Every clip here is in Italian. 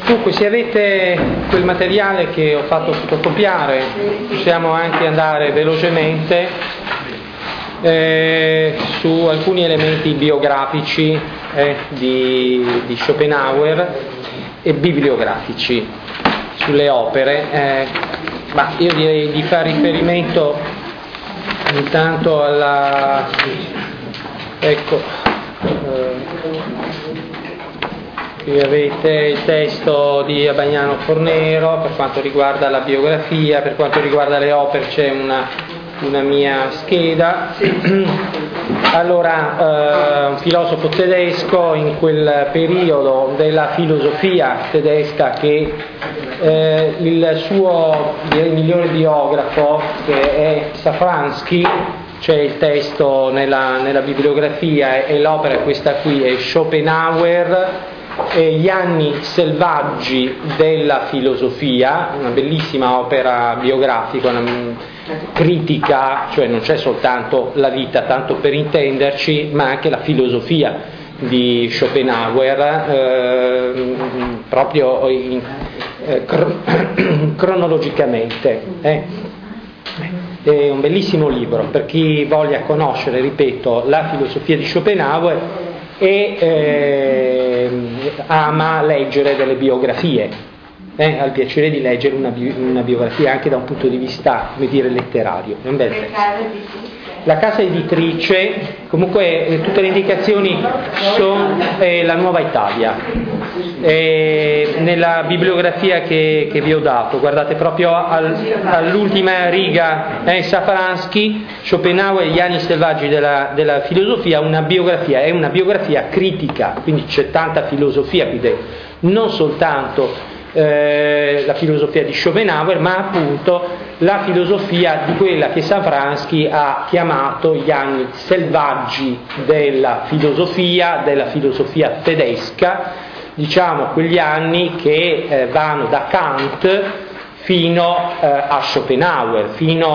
Dunque, se avete quel materiale che ho fatto fotocopiare, possiamo anche andare velocemente su alcuni elementi biografici di Schopenhauer e bibliografici sulle opere. Ma io direi di fare riferimento intanto alla... qui avete il testo di Abagnano Fornero per quanto riguarda la biografia, per quanto riguarda le opere c'è una mia scheda. Allora, un filosofo tedesco in quel periodo della filosofia tedesca che il suo migliore biografo, che è Safransky, c'è il testo nella bibliografia e l'opera è questa qui, è Schopenhauer, Gli anni selvaggi della filosofia, una bellissima opera biografica, una critica, cioè non c'è soltanto la vita, tanto per intenderci, ma anche la filosofia di Schopenhauer, proprio cronologicamente. È un bellissimo libro per chi voglia conoscere, ripeto, la filosofia di Schopenhauer e ama leggere delle biografie, ha il piacere di leggere una biografia anche da un punto di vista, come dire, letterario. È un bel testo. La casa editrice, comunque tutte le indicazioni sono la Nuova Italia. Nella bibliografia che vi ho dato, guardate proprio all'ultima riga, Safransky, Schopenhauer, Gli anni selvaggi della filosofia, è una biografia critica, quindi c'è tanta filosofia qui dentro, non soltanto la filosofia di Schopenhauer, ma appunto la filosofia di quella che Safransky ha chiamato gli anni selvaggi della filosofia tedesca, diciamo quegli anni che vanno da Kant fino a Schopenhauer,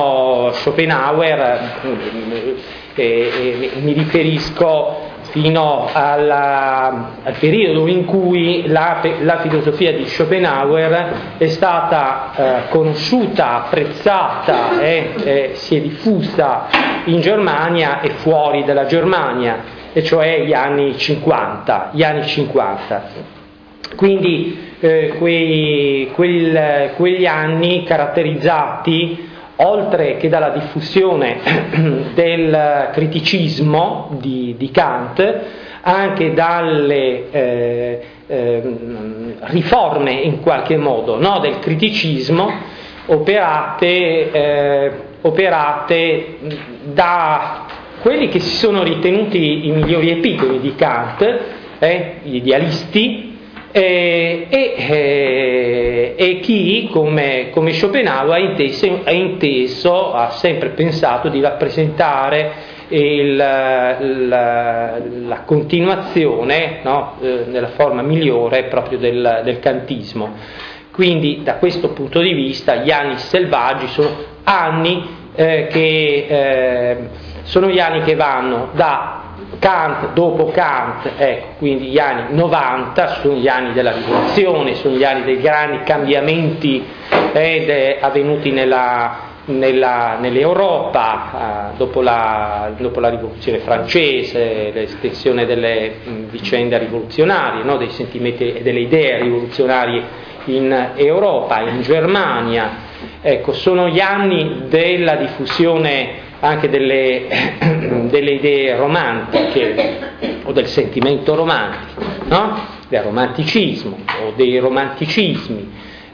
mi riferisco fino al periodo in cui la filosofia di Schopenhauer è stata conosciuta, apprezzata e si è diffusa in Germania e fuori dalla Germania, e cioè gli anni 50. Quindi quegli anni caratterizzati, oltre che dalla diffusione del criticismo di Kant, anche dalle riforme in qualche modo, no, del criticismo operate da quelli che si sono ritenuti i migliori epigoni di Kant, gli idealisti, e chi come Schopenhauer ha sempre pensato di rappresentare la continuazione, no, nella forma migliore proprio del kantismo. Quindi da questo punto di vista gli anni selvaggi sono gli anni che vanno da Kant, dopo Kant, quindi gli anni 90 sono gli anni della rivoluzione, sono gli anni dei grandi cambiamenti avvenuti nell'Europa, dopo la rivoluzione francese, l'estensione delle vicende rivoluzionarie, no, dei sentimenti e delle idee rivoluzionarie in Europa, in Germania. Sono gli anni della diffusione anche delle idee romantiche o del sentimento romantico, no? Del romanticismo o dei romanticismi,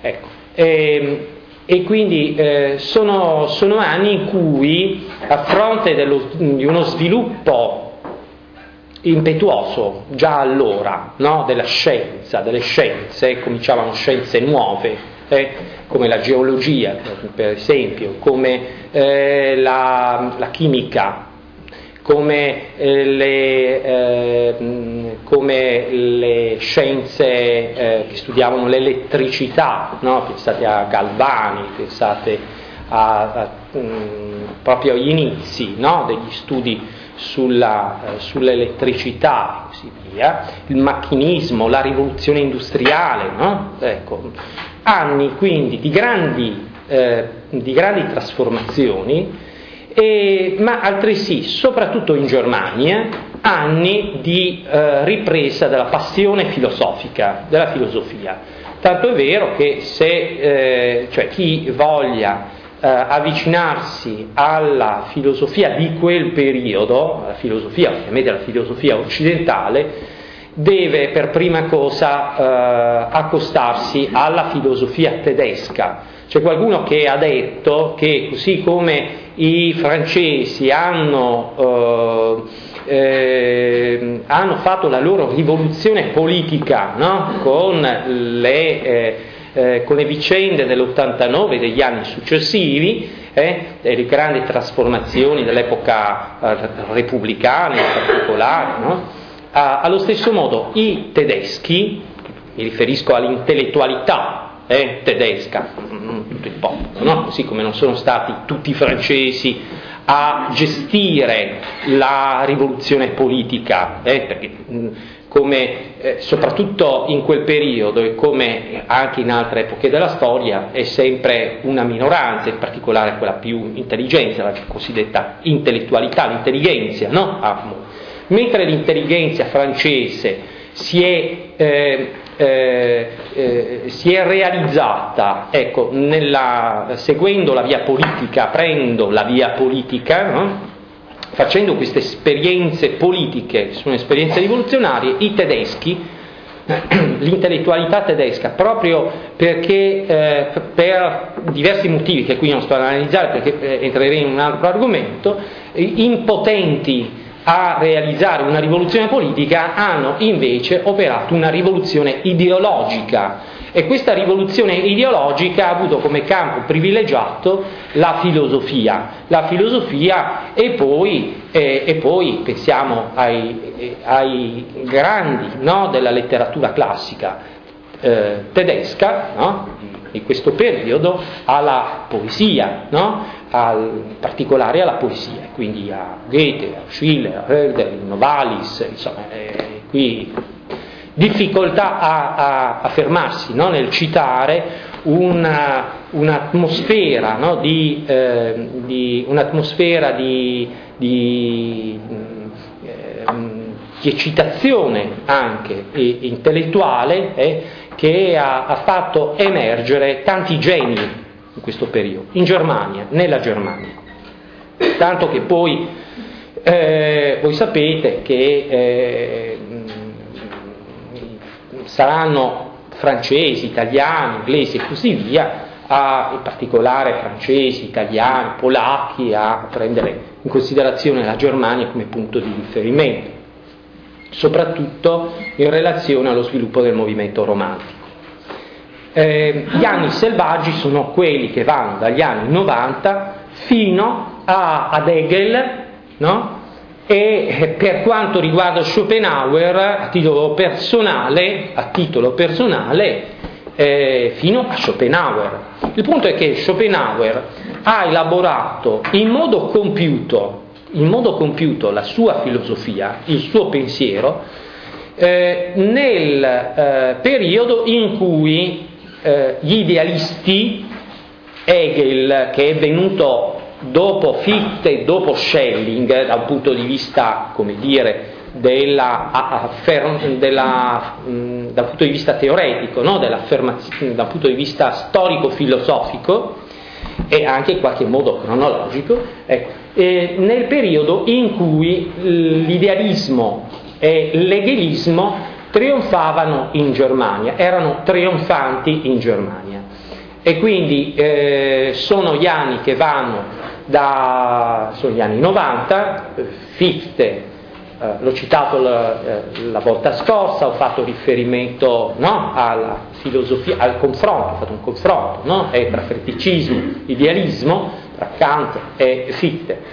e quindi sono anni in cui, a fronte di uno sviluppo impetuoso già allora, no? Delle scienze, cominciavano scienze nuove, come la geologia, per esempio, come la chimica, come le scienze che studiavano l'elettricità, no? Pensate a Galvani, pensate proprio agli inizi, no? Degli studi sull'elettricità, così via. filosofia, il macchinismo, la rivoluzione industriale, no? Ecco, anni quindi di grandi trasformazioni, ma altresì, soprattutto in Germania, anni di ripresa della passione filosofica, della filosofia. Tanto è vero che cioè chi voglia avvicinarsi alla filosofia di quel periodo, alla filosofia, ovviamente la filosofia occidentale, deve per prima cosa accostarsi alla filosofia tedesca. C'è qualcuno che ha detto che così come i francesi hanno fatto la loro rivoluzione politica, no? con le vicende dell'89 e degli anni successivi, le grandi trasformazioni dell'epoca repubblicana in particolare, no? Allo stesso modo i tedeschi, mi riferisco all'intellettualità tedesca, tutto il popolo, no? Così come non sono stati tutti i francesi a gestire la rivoluzione politica, perché soprattutto in quel periodo e come anche in altre epoche della storia è sempre una minoranza, in particolare quella più intelligenza, la cosiddetta intellettualità, l'intelligenza, no? Mentre l'intelligenza francese si è realizzata, ecco, seguendo la via politica, aprendo la via polica, no? Facendo queste esperienze politiche, che sono esperienze rivoluzionarie, i tedeschi, l'intellettualità tedesca, proprio perché per diversi motivi che qui non sto ad analizzare perché entrerei in un altro argomento, impotenti a realizzare una rivoluzione politica, hanno invece operato una rivoluzione ideologica, e questa rivoluzione ideologica ha avuto come campo privilegiato la filosofia e poi pensiamo ai grandi, no, della letteratura classica tedesca, no, di questo periodo, alla poesia, no? In particolare alla poesia, quindi a Goethe, a Schiller, a Herder, Novalis, insomma, qui difficoltà a fermarsi, no? Nel citare un'atmosfera, no? un'atmosfera di eccitazione anche intellettuale, che ha fatto emergere tanti geni in questo periodo, in Germania, nella Germania. Tanto che poi voi sapete che saranno francesi, italiani, inglesi e così via, in particolare francesi, italiani, polacchi, a prendere in considerazione la Germania come punto di riferimento, soprattutto in relazione allo sviluppo del movimento romantico. Gli anni selvaggi sono quelli che vanno dagli anni 90 fino ad Hegel, no? E per quanto riguarda Schopenhauer, a titolo personale, fino a Schopenhauer. Il punto è che Schopenhauer ha elaborato in modo compiuto la sua filosofia, il suo pensiero, nel periodo in cui gli idealisti, Hegel, che è venuto dopo Fichte, dopo Schelling, dal punto di vista, come dire, dal punto di vista teoretico, no? Dal punto di vista storico-filosofico e anche in qualche modo cronologico, nel periodo in cui l'idealismo e l'hegelismo trionfavano in Germania, erano trionfanti in Germania. E quindi sono gli anni che vanno sono gli anni 90, Fichte, l'ho citato la volta scorsa, ho fatto riferimento, no, alla filosofia, al confronto, ho fatto un confronto, no, tra feticismo, idealismo, tra Kant e Fichte.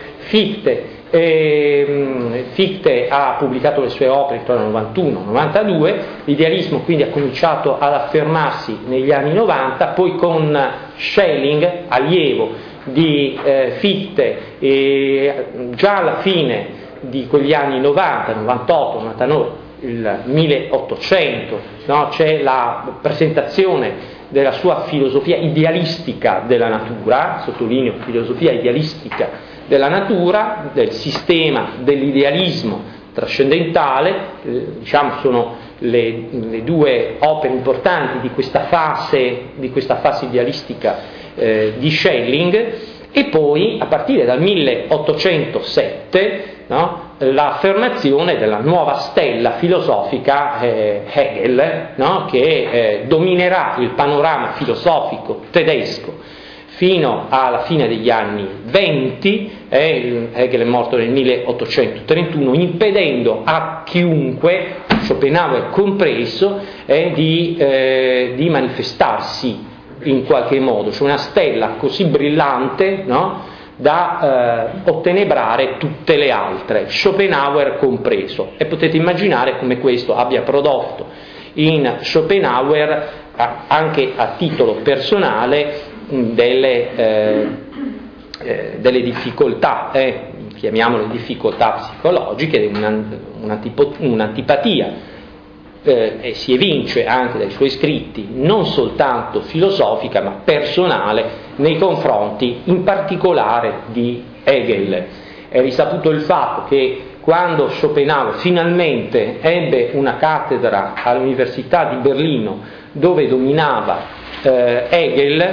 Fichte ha pubblicato le sue opere intorno al 91-92, l'idealismo quindi ha cominciato ad affermarsi negli anni 90, poi con Schelling, allievo di Fichte, già alla fine di quegli anni 90, 98, 99, il 1800, no? C'è la presentazione della sua filosofia idealistica della natura, sottolineo filosofia idealistica della natura, del sistema dell'idealismo trascendentale, diciamo sono le due opere importanti di questa fase idealistica di Schelling. E poi a partire dal 1807, no, l'affermazione della nuova stella filosofica Hegel, no, che dominerà il panorama filosofico tedesco fino alla fine degli anni 20, Hegel è morto nel 1831, impedendo a chiunque, Schopenhauer compreso, di manifestarsi in qualche modo, cioè una stella così brillante, no, da ottenebrare tutte le altre, Schopenhauer compreso. E potete immaginare come questo abbia prodotto in Schopenhauer, anche a titolo personale, delle difficoltà, chiamiamole difficoltà psicologiche, un'antipatia. E si evince anche dai suoi scritti, non soltanto filosofica ma personale, nei confronti in particolare di Hegel. È risaputo il fatto che quando Schopenhauer finalmente ebbe una cattedra all'Università di Berlino dove dominava Hegel,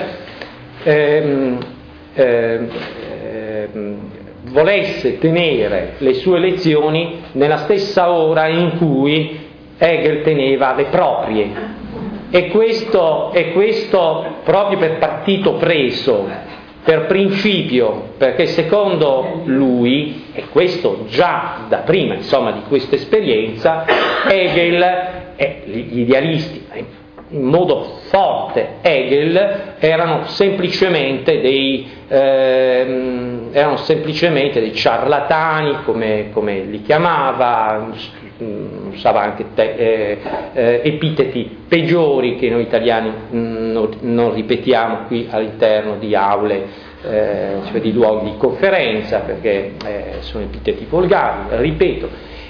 volesse tenere le sue lezioni nella stessa ora in cui Hegel teneva le proprie, e questo proprio per partito preso, per principio, perché secondo lui, e questo già da prima insomma di questa esperienza, Hegel e gli idealisti in modo forte Hegel erano semplicemente dei ciarlatani, come li chiamava, usava anche epiteti peggiori che noi italiani non ripetiamo qui all'interno di aule, cioè di luoghi di conferenza, perché sono epiteti volgari, ripeto.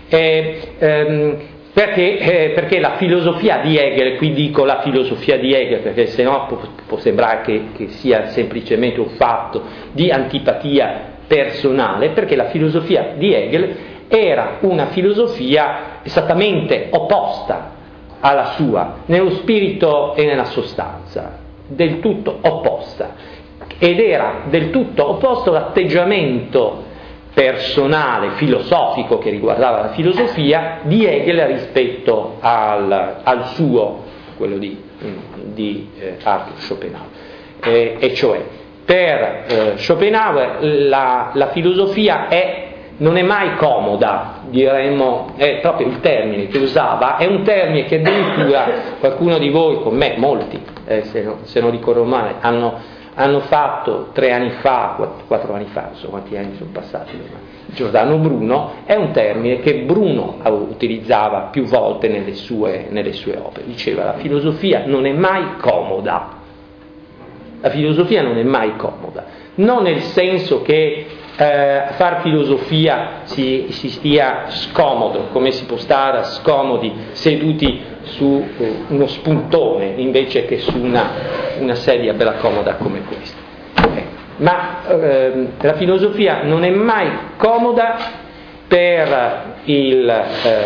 Perché la filosofia di Hegel, qui dico la filosofia di Hegel perché sennò può sembrare che sia semplicemente un fatto di antipatia personale, perché la filosofia di Hegel era una filosofia esattamente opposta alla sua, nello spirito e nella sostanza, del tutto opposta, ed era del tutto opposto l'atteggiamento personale, filosofico che riguardava la filosofia di Hegel rispetto al suo, quello di Arthur Schopenhauer. E cioè, per Schopenhauer la filosofia non è mai comoda, diremmo, è proprio il termine che usava, è un termine che addirittura qualcuno di voi, con me, molti, se non ricordo male, hanno fatto 3 anni fa, 4 anni fa, non so quanti anni sono passati, Giordano Bruno, è un termine che Bruno utilizzava più volte nelle sue opere. Diceva: la filosofia non è mai comoda. La filosofia non è mai comoda, non nel senso che far filosofia si stia scomodo, come si può stare scomodi seduti su uno spuntone invece che su una sedia bella comoda come questa. Ma la filosofia non è mai comoda per il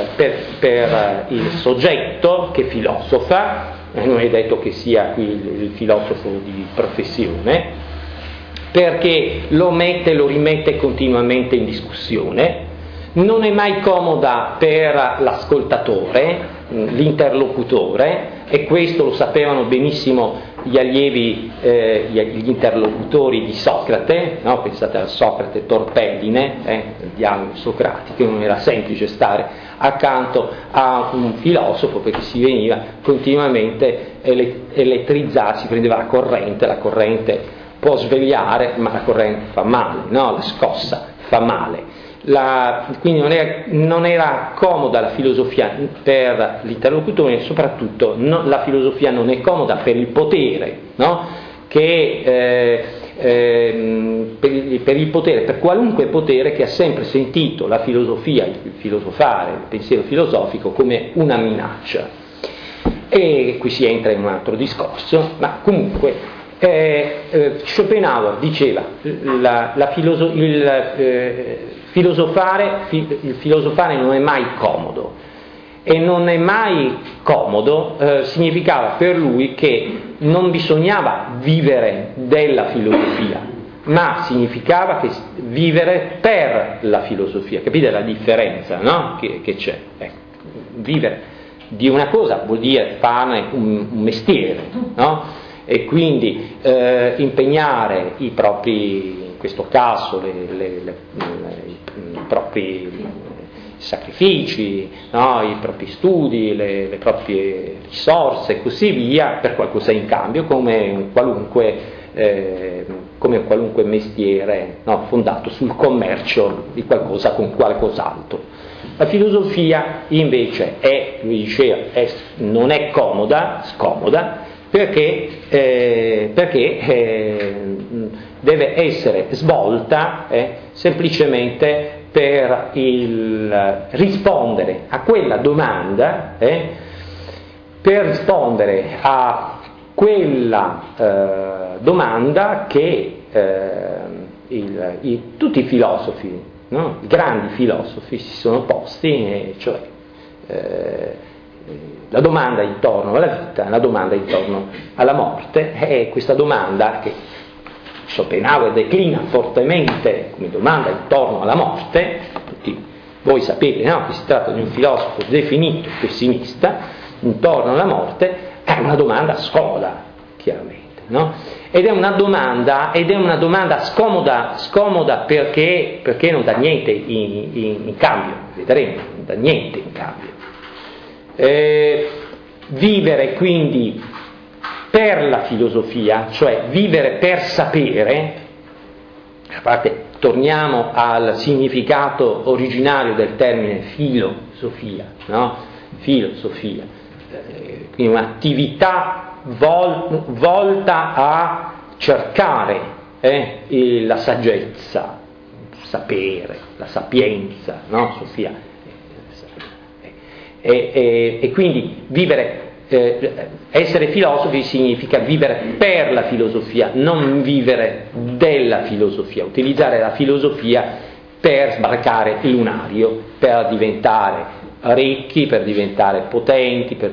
soggetto che filosofa, non è detto che sia qui il filosofo di professione, perché lo rimette continuamente in discussione. Non è mai comoda per l'ascoltatore, l'interlocutore, e questo lo sapevano benissimo gli allievi, gli interlocutori di Socrate, no? Pensate a Socrate Torpedine, il dialogo socratico, non era semplice stare accanto a un filosofo perché si veniva continuamente elettrizzarsi, prendeva la corrente può svegliare, ma la corrente fa male, no? La scossa fa male. Quindi non era comoda la filosofia per l'interlocutore, e soprattutto la filosofia non è comoda per il potere, no? Che il potere, per qualunque potere che ha sempre sentito la filosofia, il filosofare, il pensiero filosofico come una minaccia. E qui si entra in un altro discorso, ma comunque Schopenhauer diceva il filosofare non è mai comodo, e non è mai comodo significava per lui che non bisognava vivere della filosofia, ma significava che vivere per la filosofia. Capite la differenza, no? che c'è? Vivere di una cosa vuol dire farne un mestiere, no? E quindi impegnare i propri, in questo caso i propri sacrifici, no? I propri studi, le proprie risorse e così via, per qualcosa in cambio, come un qualunque mestiere, no? Fondato sul commercio di qualcosa con qualcos'altro. La filosofia invece lui diceva, non è scomoda, perché deve essere svolta semplicemente per rispondere a quella domanda, per rispondere a quella domanda che tutti i filosofi, no? I grandi filosofi si sono posti, cioè la domanda intorno alla vita, la domanda intorno alla morte, è questa domanda che Schopenhauer declina fortemente come domanda intorno alla morte. Tutti voi sapete, no? Che si tratta di un filosofo definito pessimista intorno alla morte, è una domanda scomoda, chiaramente, no? Ed è una domanda scomoda perché non dà niente in cambio, vedremo, non dà niente in cambio. Vivere quindi per la filosofia, cioè vivere per sapere, a parte torniamo al significato originario del termine filosofia, no? Filosofia, quindi un'attività volta a cercare la saggezza, sapere, la sapienza, no? Sofia. E quindi essere filosofi significa vivere per la filosofia, non vivere della filosofia, utilizzare la filosofia per sbarcare il lunario, per diventare ricchi, per diventare potenti, per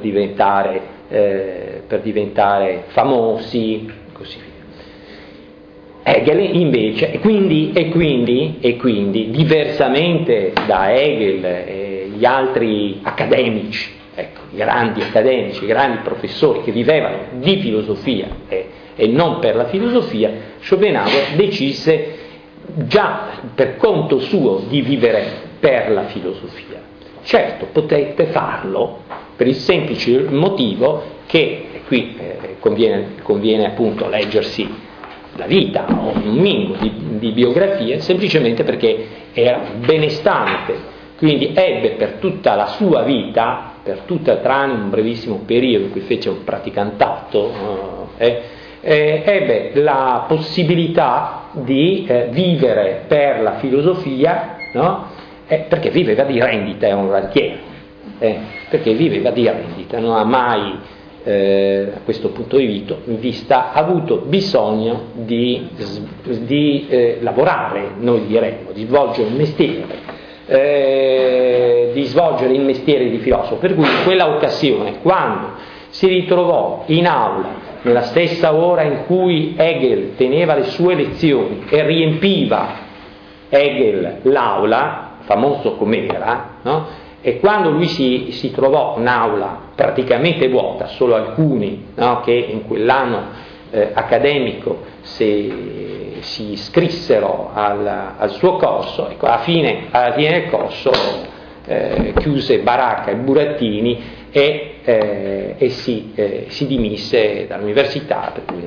diventare famosi, così via. Hegel invece, e quindi diversamente da Hegel e gli altri accademici, i grandi accademici, i grandi professori che vivevano di filosofia e non per la filosofia, Schopenhauer decise già per conto suo di vivere per la filosofia. Certo, potete farlo per il semplice motivo che, qui conviene appunto leggersi la vita o un minimo di biografie, semplicemente perché era benestante, quindi ebbe per tutta la sua vita, tranne un brevissimo periodo in cui fece un praticantato, ebbe la possibilità di vivere per la filosofia, no? Perché viveva di rendita, era un rentiere, perché viveva di rendita, non ha mai a questo punto di vista avuto bisogno di lavorare, noi diremmo, di svolgere un mestiere, di svolgere il mestiere di filosofo, per cui in quella occasione, quando si ritrovò in aula nella stessa ora in cui Hegel teneva le sue lezioni e riempiva Hegel l'aula, famoso com'era, no? E quando lui si trovò un'aula praticamente vuota, solo alcuni, no, che in quell'anno accademico si iscrissero al suo corso, ecco, alla fine del corso chiuse baracca e burattini e si dimise dall'università, per cui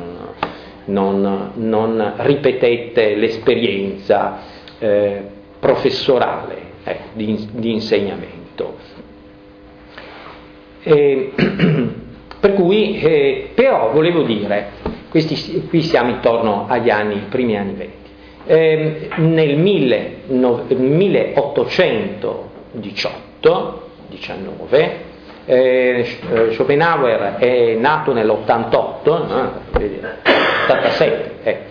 non ripetette l'esperienza professorale di insegnamento. Per cui però volevo dire Qui siamo intorno agli primi anni 20. Nel 1818-19 Schopenhauer è nato nell'88, no? 87.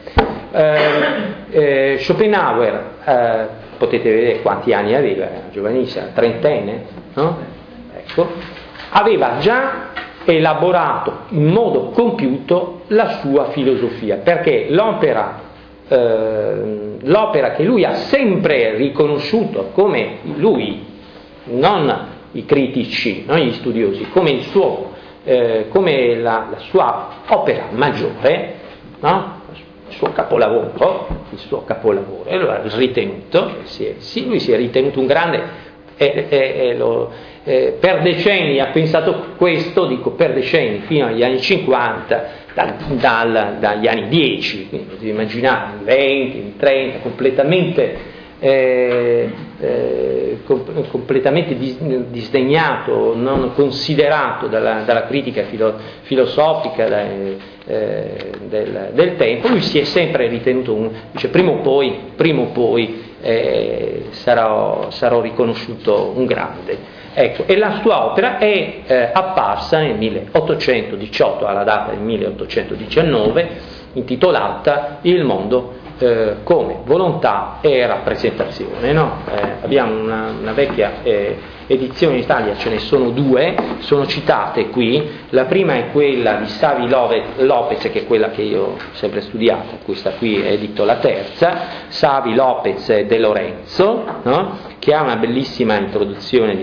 Schopenhauer, potete vedere quanti anni aveva, era giovanissimo, trentenne, no? Ecco, aveva già elaborato in modo compiuto la sua filosofia, perché l'opera che lui ha sempre riconosciuto come lui, non i critici, non gli studiosi, come la sua opera maggiore, no? il suo capolavoro, e lo ha ritenuto, lui si è ritenuto un grande, per decenni ha pensato questo, dico per decenni, fino agli anni 50, dagli anni 10, quindi potete immaginare, 20, 30, completamente disdegnato, non considerato dalla critica filosofica del tempo. Lui si è sempre ritenuto, dice prima o poi sarò riconosciuto un grande. Ecco, e la sua opera è apparsa nel 1818, alla data del 1819, intitolata Il mondo come volontà e rappresentazione. No? Abbiamo una vecchia edizione in Italia, ce ne sono due, sono citate qui. La prima è quella di Savi Lopez, che è quella che io ho sempre studiato, questa qui è edito la terza, Savi Lopez de Lorenzo, no? Che ha una bellissima introduzione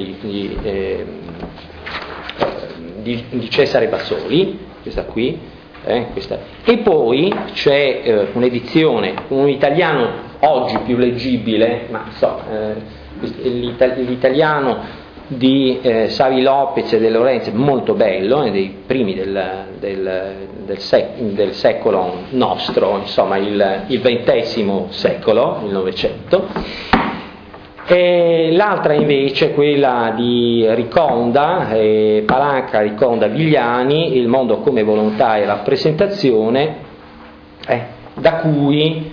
di Cesare Bassoli, questa qui. Questa. E poi c'è un'edizione, un italiano oggi più leggibile, ma l'italiano di Savi Lopez e De Lorenzo è molto bello, è dei primi del secolo nostro, insomma il XX secolo, il Novecento. E l'altra invece, quella di Riconda, Palanca, Riconda, Vigliani, Il mondo come volontà e rappresentazione, da cui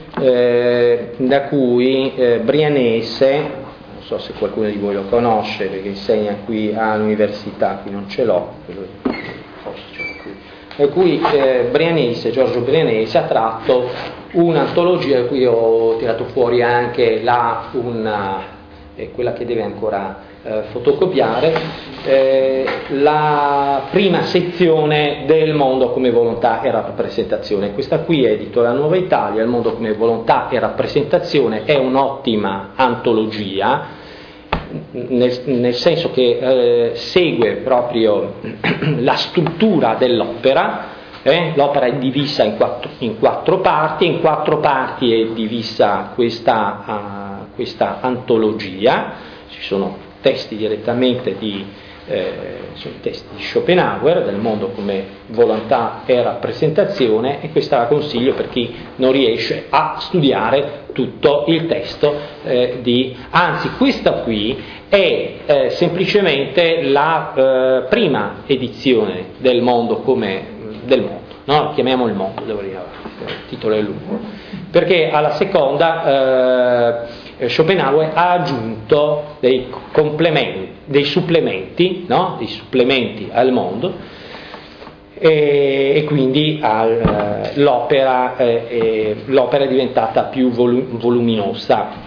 Brianese, non so se qualcuno di voi lo conosce perché insegna qui all'università, qui non ce l'ho, forse ce l'ho qui, per cui Giorgio Brianese ha tratto un'antologia da cui ho tirato fuori anche quella che deve ancora fotocopiare, la prima sezione del mondo come volontà e rappresentazione. Questa qui è edito da Nuova Italia, Il mondo come volontà e rappresentazione, è un'ottima antologia, nel senso che segue proprio la struttura dell'opera. L'opera è divisa in quattro parti, in quattro parti è divisa questa antologia. Ci sono testi direttamente sono testi di Schopenhauer, del mondo come volontà e rappresentazione, e questa la consiglio per chi non riesce a studiare tutto il testo anzi questa qui è semplicemente la prima edizione del mondo come del mondo, no? Chiamiamo il mondo, il titolo è lungo, perché alla seconda Schopenhauer ha aggiunto dei supplementi, no? Dei supplementi al mondo, e quindi l'opera è diventata più voluminosa.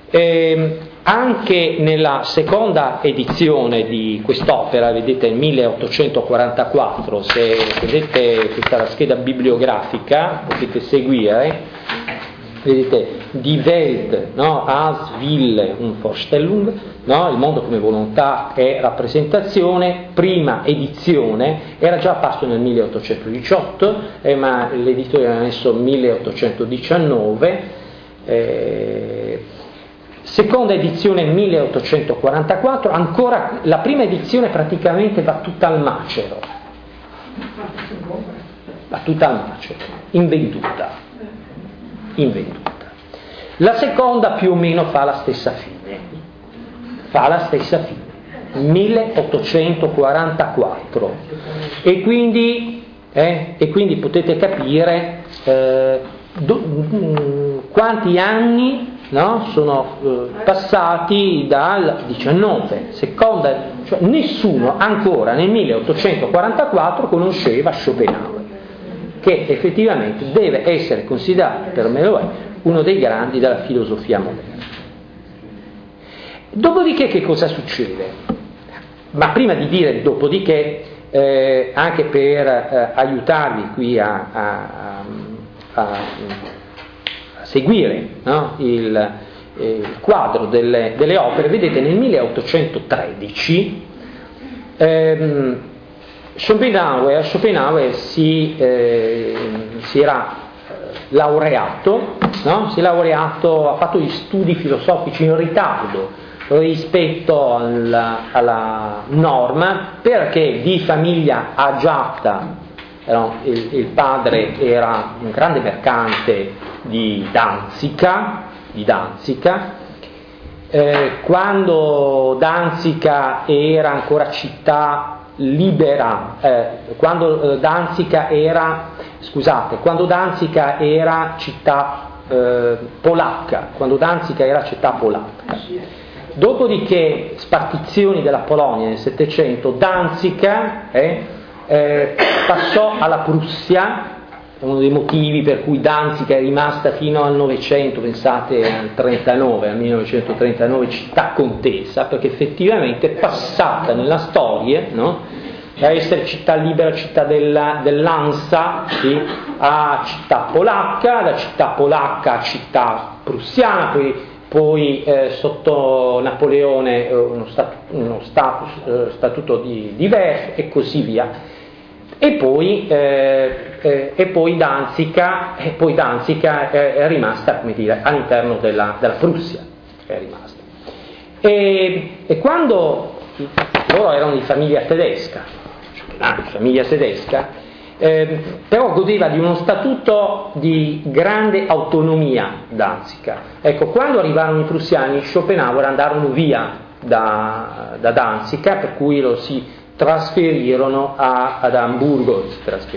Anche nella seconda edizione di quest'opera, vedete il 1844, se vedete questa la scheda bibliografica potete seguire, vedete Die Welt, no? Als Wille und Vorstellung, no? Il mondo come volontà e rappresentazione, prima edizione, era già apparso nel 1818, ma l'editore ha messo 1819, seconda edizione 1844, ancora la prima edizione praticamente va tutta al macero, invenduta. La seconda più o meno fa la stessa fine, 1844, e quindi E quindi potete capire quanti anni, no, sono passati dal 19, cioè nessuno ancora nel 1844 conosceva Schopenhauer, che effettivamente deve essere considerato, per me lo è, uno dei grandi della filosofia moderna. Dopodiché che cosa succede? Ma prima di dire dopodiché, anche per aiutarvi qui a seguire, no, il quadro delle opere, vedete nel 1813 Schopenhauer si era laureato, no? Si è laureato, ha fatto gli studi filosofici in ritardo rispetto alla norma, perché di famiglia agiata, no? Il padre era un grande mercante di Danzica, quando Danzica era ancora città libera, quando Danzica era città polacca, Dopodiché, spartizioni della Polonia nel Settecento, Danzica passò alla Prussia, uno dei motivi per cui Danzica è rimasta fino al Novecento, pensate al 1939, città contesa, perché effettivamente è passata nella storia, no? Da essere città libera, città dell'Ansa, sì, a città polacca, da città polacca a città prussiana, poi sotto Napoleone uno statuto diverso e così via. E poi Danzica è rimasta, come dire, all'interno della Prussia, è rimasta. E quando loro erano di famiglia tedesca, però godeva di uno statuto di grande autonomia Danzica. Ecco, quando arrivarono i prussiani, Schopenhauer andarono via da Danzica, per cui lo si trasferirono ad Amburgo,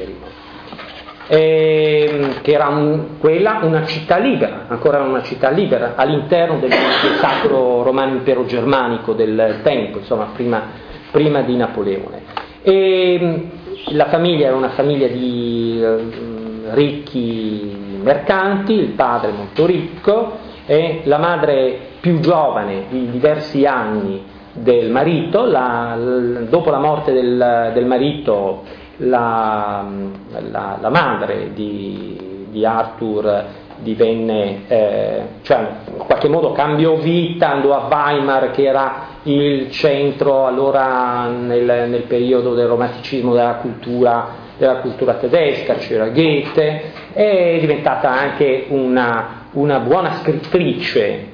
che era quella una città libera, ancora una città libera, all'interno del Sacro Romano Impero Germanico del tempo, insomma, prima di Napoleone. E la famiglia era una famiglia di ricchi mercanti, il padre molto ricco, e la madre più giovane di diversi anni del marito. Dopo la morte del marito, la madre di Arthur divenne, cioè in qualche modo cambiò vita, andò a Weimar, che era il centro allora nel periodo del romanticismo della cultura tedesca, c'era Goethe, è diventata anche una buona scrittrice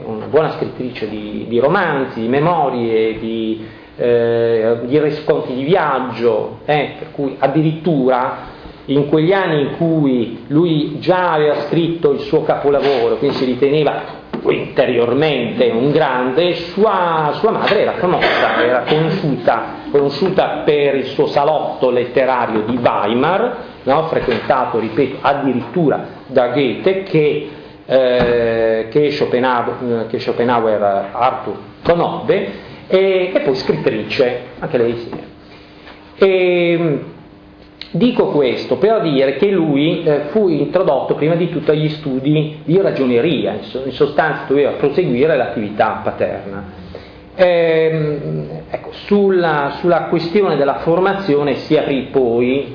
di romanzi, di memorie, di racconti di viaggio, per cui addirittura in quegli anni in cui lui già aveva scritto il suo capolavoro, quindi si riteneva interiormente un grande, sua madre era famosa, era conosciuta per il suo salotto letterario di Weimar, no? Frequentato, ripeto, addirittura da Goethe, che Schopenhauer Arthur conobbe, e poi scrittrice, anche lei sì. Dico questo per dire che lui fu introdotto prima di tutto agli studi di ragioneria, in sostanza doveva proseguire l'attività paterna. Ecco, sulla questione della formazione si aprì poi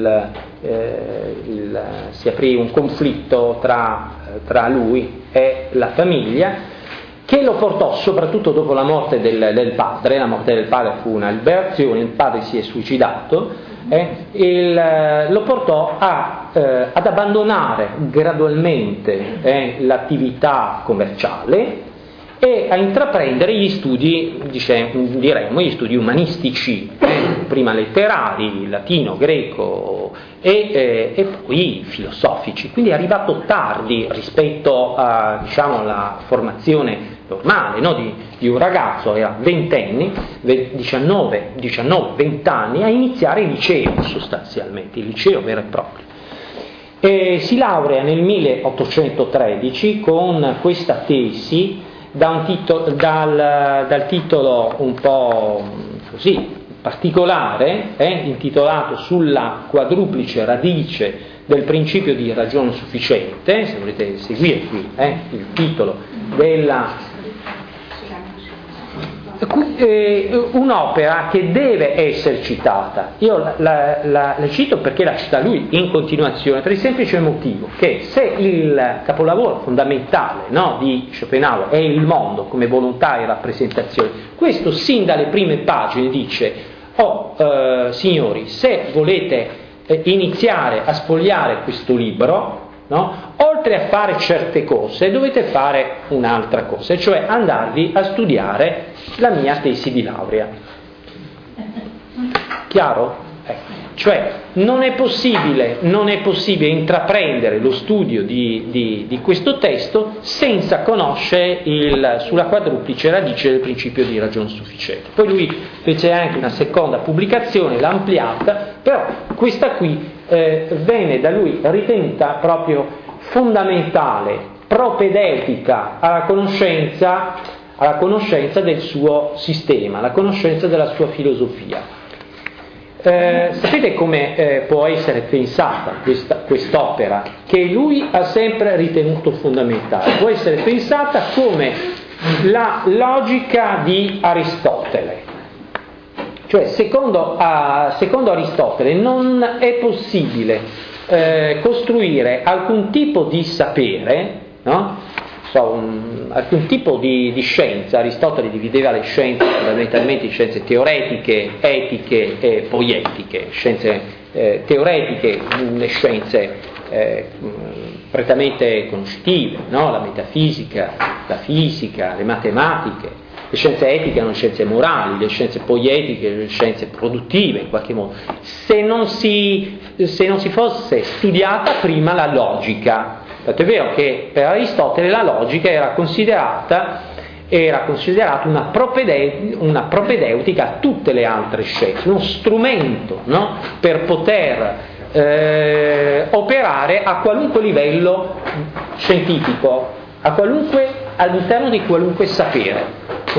un conflitto tra lui e la famiglia, che lo portò, soprattutto dopo la morte del padre. La morte del padre fu una liberazione, il padre si è suicidato, lo portò ad abbandonare gradualmente l'attività commerciale e a intraprendere gli studi, gli studi umanistici, prima letterari, latino, greco e poi filosofici. Quindi è arrivato tardi rispetto alla formazione normale, no? di un ragazzo, era 20 anni, 19-20 anni, a iniziare il liceo sostanzialmente, il liceo vero e proprio. E si laurea nel 1813 con questa tesi dal titolo un po' così particolare, intitolato Sulla quadruplice radice del principio di ragione sufficiente. Se volete seguire qui il titolo della un'opera che deve essere citata. Io la cito perché la cita lui in continuazione, per il semplice motivo che se il capolavoro fondamentale, no, di Schopenhauer è il mondo come volontà e rappresentazione, questo sin dalle prime pagine dice: signori, se volete iniziare a sfogliare questo libro, no, oltre a fare certe cose dovete fare un'altra cosa, cioè andarvi a studiare la mia tesi di laurea. Chiaro? Cioè non è possibile intraprendere lo studio di questo testo senza conoscere sulla quadruplice radice del principio di ragione sufficiente. Poi lui fece anche una seconda pubblicazione, l'ha ampliata, però questa qui venne da lui ritenuta proprio fondamentale, propedeutica alla conoscenza del suo sistema, alla conoscenza della sua filosofia. Sapete come può essere pensata quest'opera, che lui ha sempre ritenuto fondamentale? Può essere pensata come la logica di Aristotele. Cioè, secondo Aristotele non è possibile costruire alcun tipo di sapere, no? Alcun tipo di scienza. Aristotele divideva le scienze fondamentalmente in scienze teoretiche, etiche e poietiche. Scienze teoretiche, le scienze prettamente conoscitive, no? La metafisica, la fisica, le matematiche. Le scienze etiche erano scienze morali, le scienze poietiche, le scienze produttive in qualche modo. Se non si fosse studiata prima la logica. Tant'è vero che per Aristotele la logica era considerata una propedeutica a tutte le altre scienze, uno strumento, no? Per poter operare a qualunque livello scientifico, all'interno di qualunque sapere.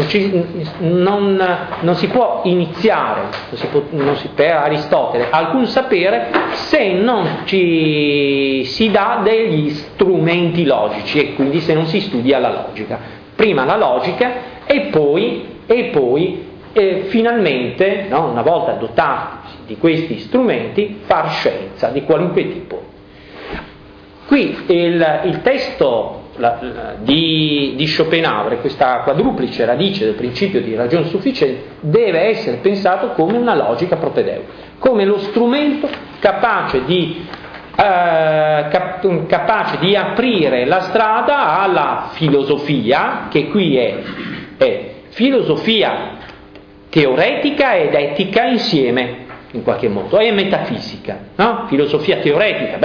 Non si può iniziare, per Aristotele, alcun sapere se non ci si dà degli strumenti logici, e quindi se non si studia la logica. Prima la logica e poi finalmente, no, una volta dotati di questi strumenti, far scienza di qualunque tipo. Qui il testo di Schopenhauer, questa quadruplice radice del principio di ragione sufficiente, deve essere pensato come una logica propedeutica, come lo strumento capace di aprire la strada alla filosofia, che qui è filosofia teoretica ed etica insieme, in qualche modo, è metafisica, no? Filosofia teoretica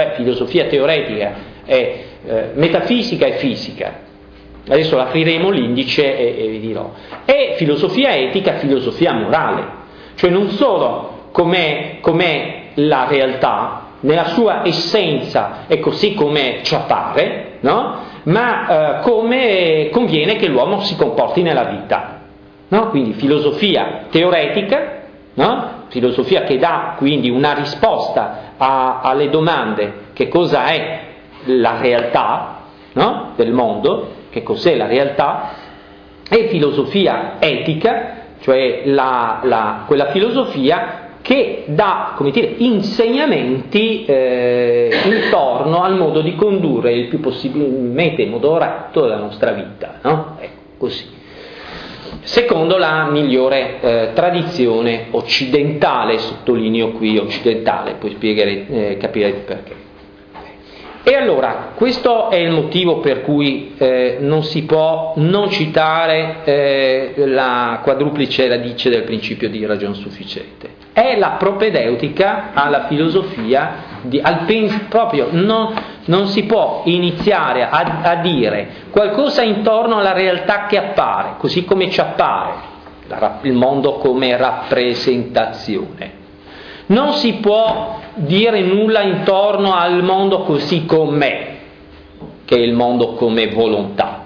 è metafisica e fisica. Adesso apriremo l'indice e vi dirò. E filosofia etica, filosofia morale, cioè non solo com'è la realtà nella sua essenza e così come ci appare, no? Ma come conviene che l'uomo si comporti nella vita, no? Quindi filosofia teoretica, no? Filosofia che dà quindi una risposta alle domande: che cosa è la realtà, no? Del mondo, che cos'è la realtà, e filosofia etica, cioè quella filosofia che dà, come dire, insegnamenti intorno al modo di condurre il più possibilmente moderato la nostra vita, no? Ecco, così. Secondo la migliore tradizione occidentale, sottolineo qui occidentale, poi capirete perché. E allora, questo è il motivo per cui non si può non citare la quadruplice radice del principio di ragione sufficiente. È la propedeutica alla filosofia, proprio non si può iniziare a dire qualcosa intorno alla realtà che appare, così come ci appare, il mondo come rappresentazione. Non si può dire nulla intorno al mondo così com'è, che è il mondo come volontà,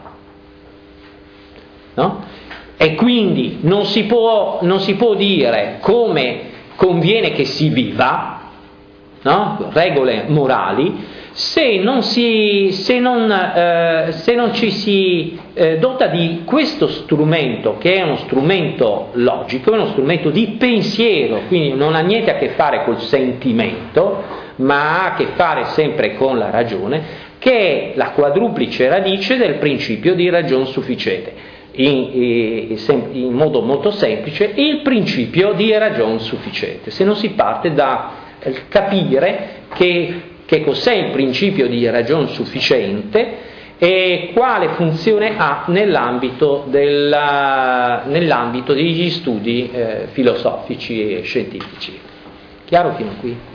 no? E quindi non si può dire come conviene che si viva, no? Regole morali, se non ci si dota di questo strumento, che è uno strumento logico, è uno strumento di pensiero, quindi non ha niente a che fare col sentimento, ma ha a che fare sempre con la ragione, che è la quadruplice radice del principio di ragion sufficiente. In modo molto semplice, il principio di ragion sufficiente. Se non si parte da capire che cos'è il principio di ragion sufficiente e quale funzione ha nell'ambito degli studi filosofici e scientifici. Chiaro fino a qui?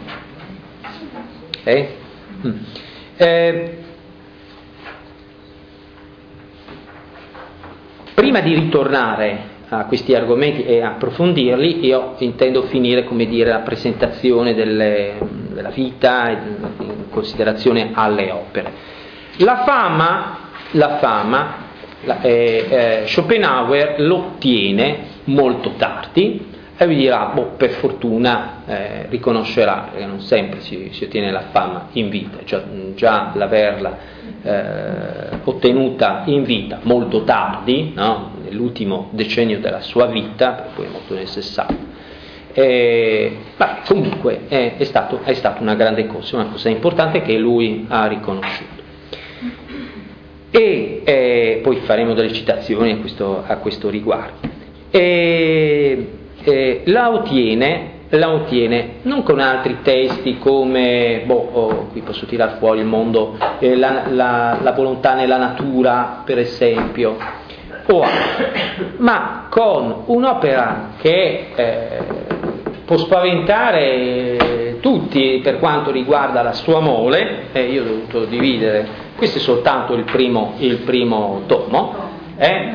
Prima di ritornare a questi argomenti e approfondirli, io intendo finire, come dire, la presentazione della vita in considerazione alle opere. La fama Schopenhauer l'ottiene molto tardi e vi dirà, per fortuna riconoscerà che non sempre si ottiene la fama in vita, già l'averla ottenuta in vita molto tardi, no? Nell'ultimo decennio della sua vita, poi è morto nel 60. Comunque è stata una grande cosa, una cosa importante che lui ha riconosciuto. E poi faremo delle citazioni a questo riguardo. La ottiene non con altri testi come, qui posso tirar fuori il mondo, la volontà nella natura, per esempio, ma con un'opera che può spaventare tutti per quanto riguarda la sua mole. Io ho dovuto dividere, questo è soltanto il primo tomo, è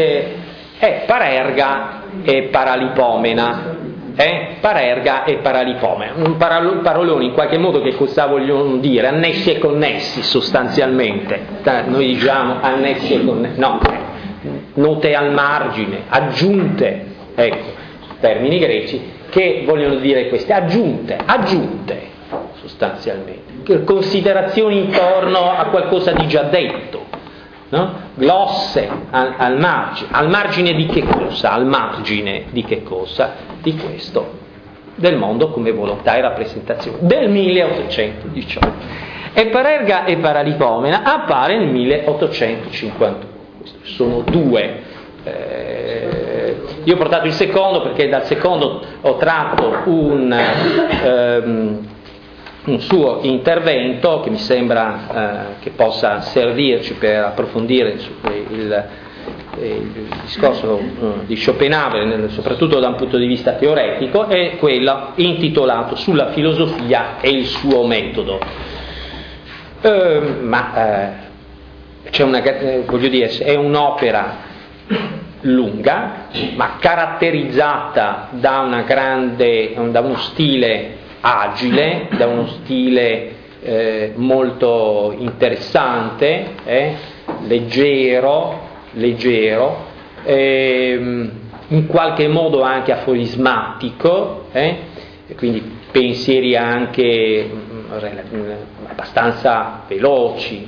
Parerga e Paralipomena. Parerga e Paralipomena, un parolone in qualche modo, che cosa vogliono dire? Annessi e connessi, sostanzialmente. Noi diciamo annessi e connessi, no, note al margine, aggiunte, ecco, termini greci che vogliono dire queste, aggiunte sostanzialmente, considerazioni intorno a qualcosa di già detto, no? Glosse al margine di che cosa? Al margine di che cosa? Di questo, del mondo come volontà e rappresentazione, del 1818. E Parerga e Paralipomena appare nel 1851. Sono due. Io ho portato il secondo perché dal secondo ho tratto un suo intervento che mi sembra che possa servirci per approfondire il discorso di Schopenhauer, soprattutto da un punto di vista teoretico, è quello intitolato Sulla filosofia e il suo metodo. È un'opera lunga, ma caratterizzata da uno stile agile, da uno stile molto interessante, leggero, in qualche modo anche aforismatico, quindi pensieri anche abbastanza veloci,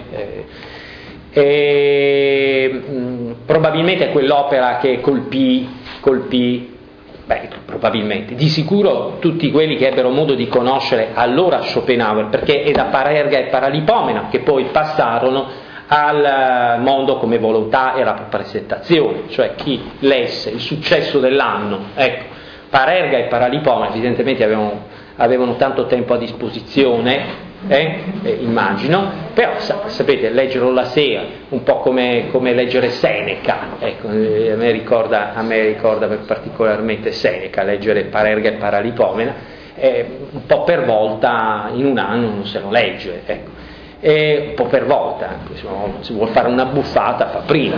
probabilmente è quell'opera che colpì, probabilmente, di sicuro tutti quelli che ebbero modo di conoscere allora Schopenhauer, perché è da Parerga e Paralipomena che poi passarono al mondo come volontà e rappresentazione, cioè chi lesse Il successo dell'anno, Parerga e Paralipomena evidentemente avevano tanto tempo a disposizione, immagino, però sapete, leggerlo la sera, un po' come leggere Seneca, a me ricorda particolarmente Seneca, leggere Parerga e Paralipomena, un po' per volta in un anno non se lo legge, un po' per volta, anche se vuol fare una buffata fa prima.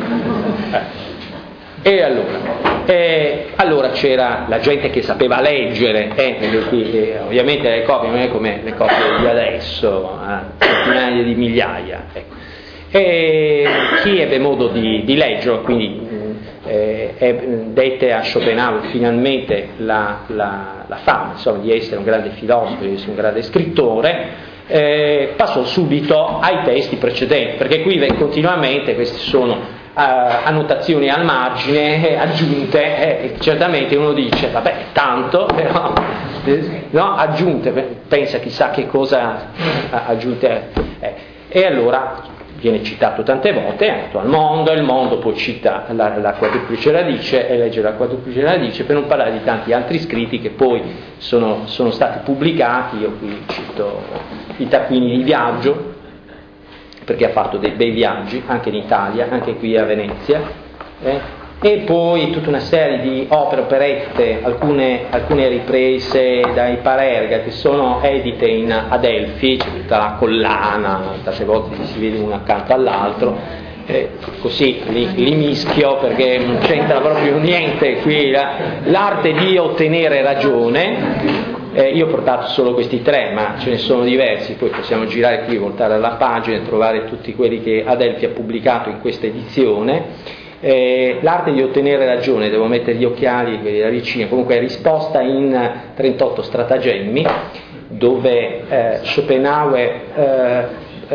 E allora c'era la gente che sapeva leggere, ovviamente le copie non è come le copie di adesso, centinaia di migliaia, ecco. E chi ebbe modo di leggerlo, quindi dette a Schopenhauer finalmente la fama, insomma, di essere un grande filosofo, di essere un grande scrittore, passò subito ai testi precedenti, perché qui continuamente questi sono annotazioni al margine aggiunte, certamente uno dice vabbè tanto, però no, aggiunte, pensa chissà che cosa aggiunte, e allora viene citato tante volte, è andato al mondo, il mondo poi cita la quadruplice radice e legge la quadruplice radice, per non parlare di tanti altri scritti che poi sono stati pubblicati. Io qui cito i taccuini di viaggio, perché ha fatto dei bei viaggi anche in Italia, anche qui a Venezia, e poi tutta una serie di opere, operette, alcune riprese dai Parerga che sono edite in Adelphi, c'è tutta la collana, tante volte si vede uno accanto all'altro, così li mischio perché non c'entra proprio niente qui l'arte di ottenere ragione. Io ho portato solo questi tre, ma ce ne sono diversi, poi possiamo girare qui, voltare alla pagina e trovare tutti quelli che Adelphi ha pubblicato in questa edizione. L'arte di ottenere ragione, devo mettere gli occhiali, quelli da vicino, comunque è risposta in 38 stratagemmi, dove Schopenhauer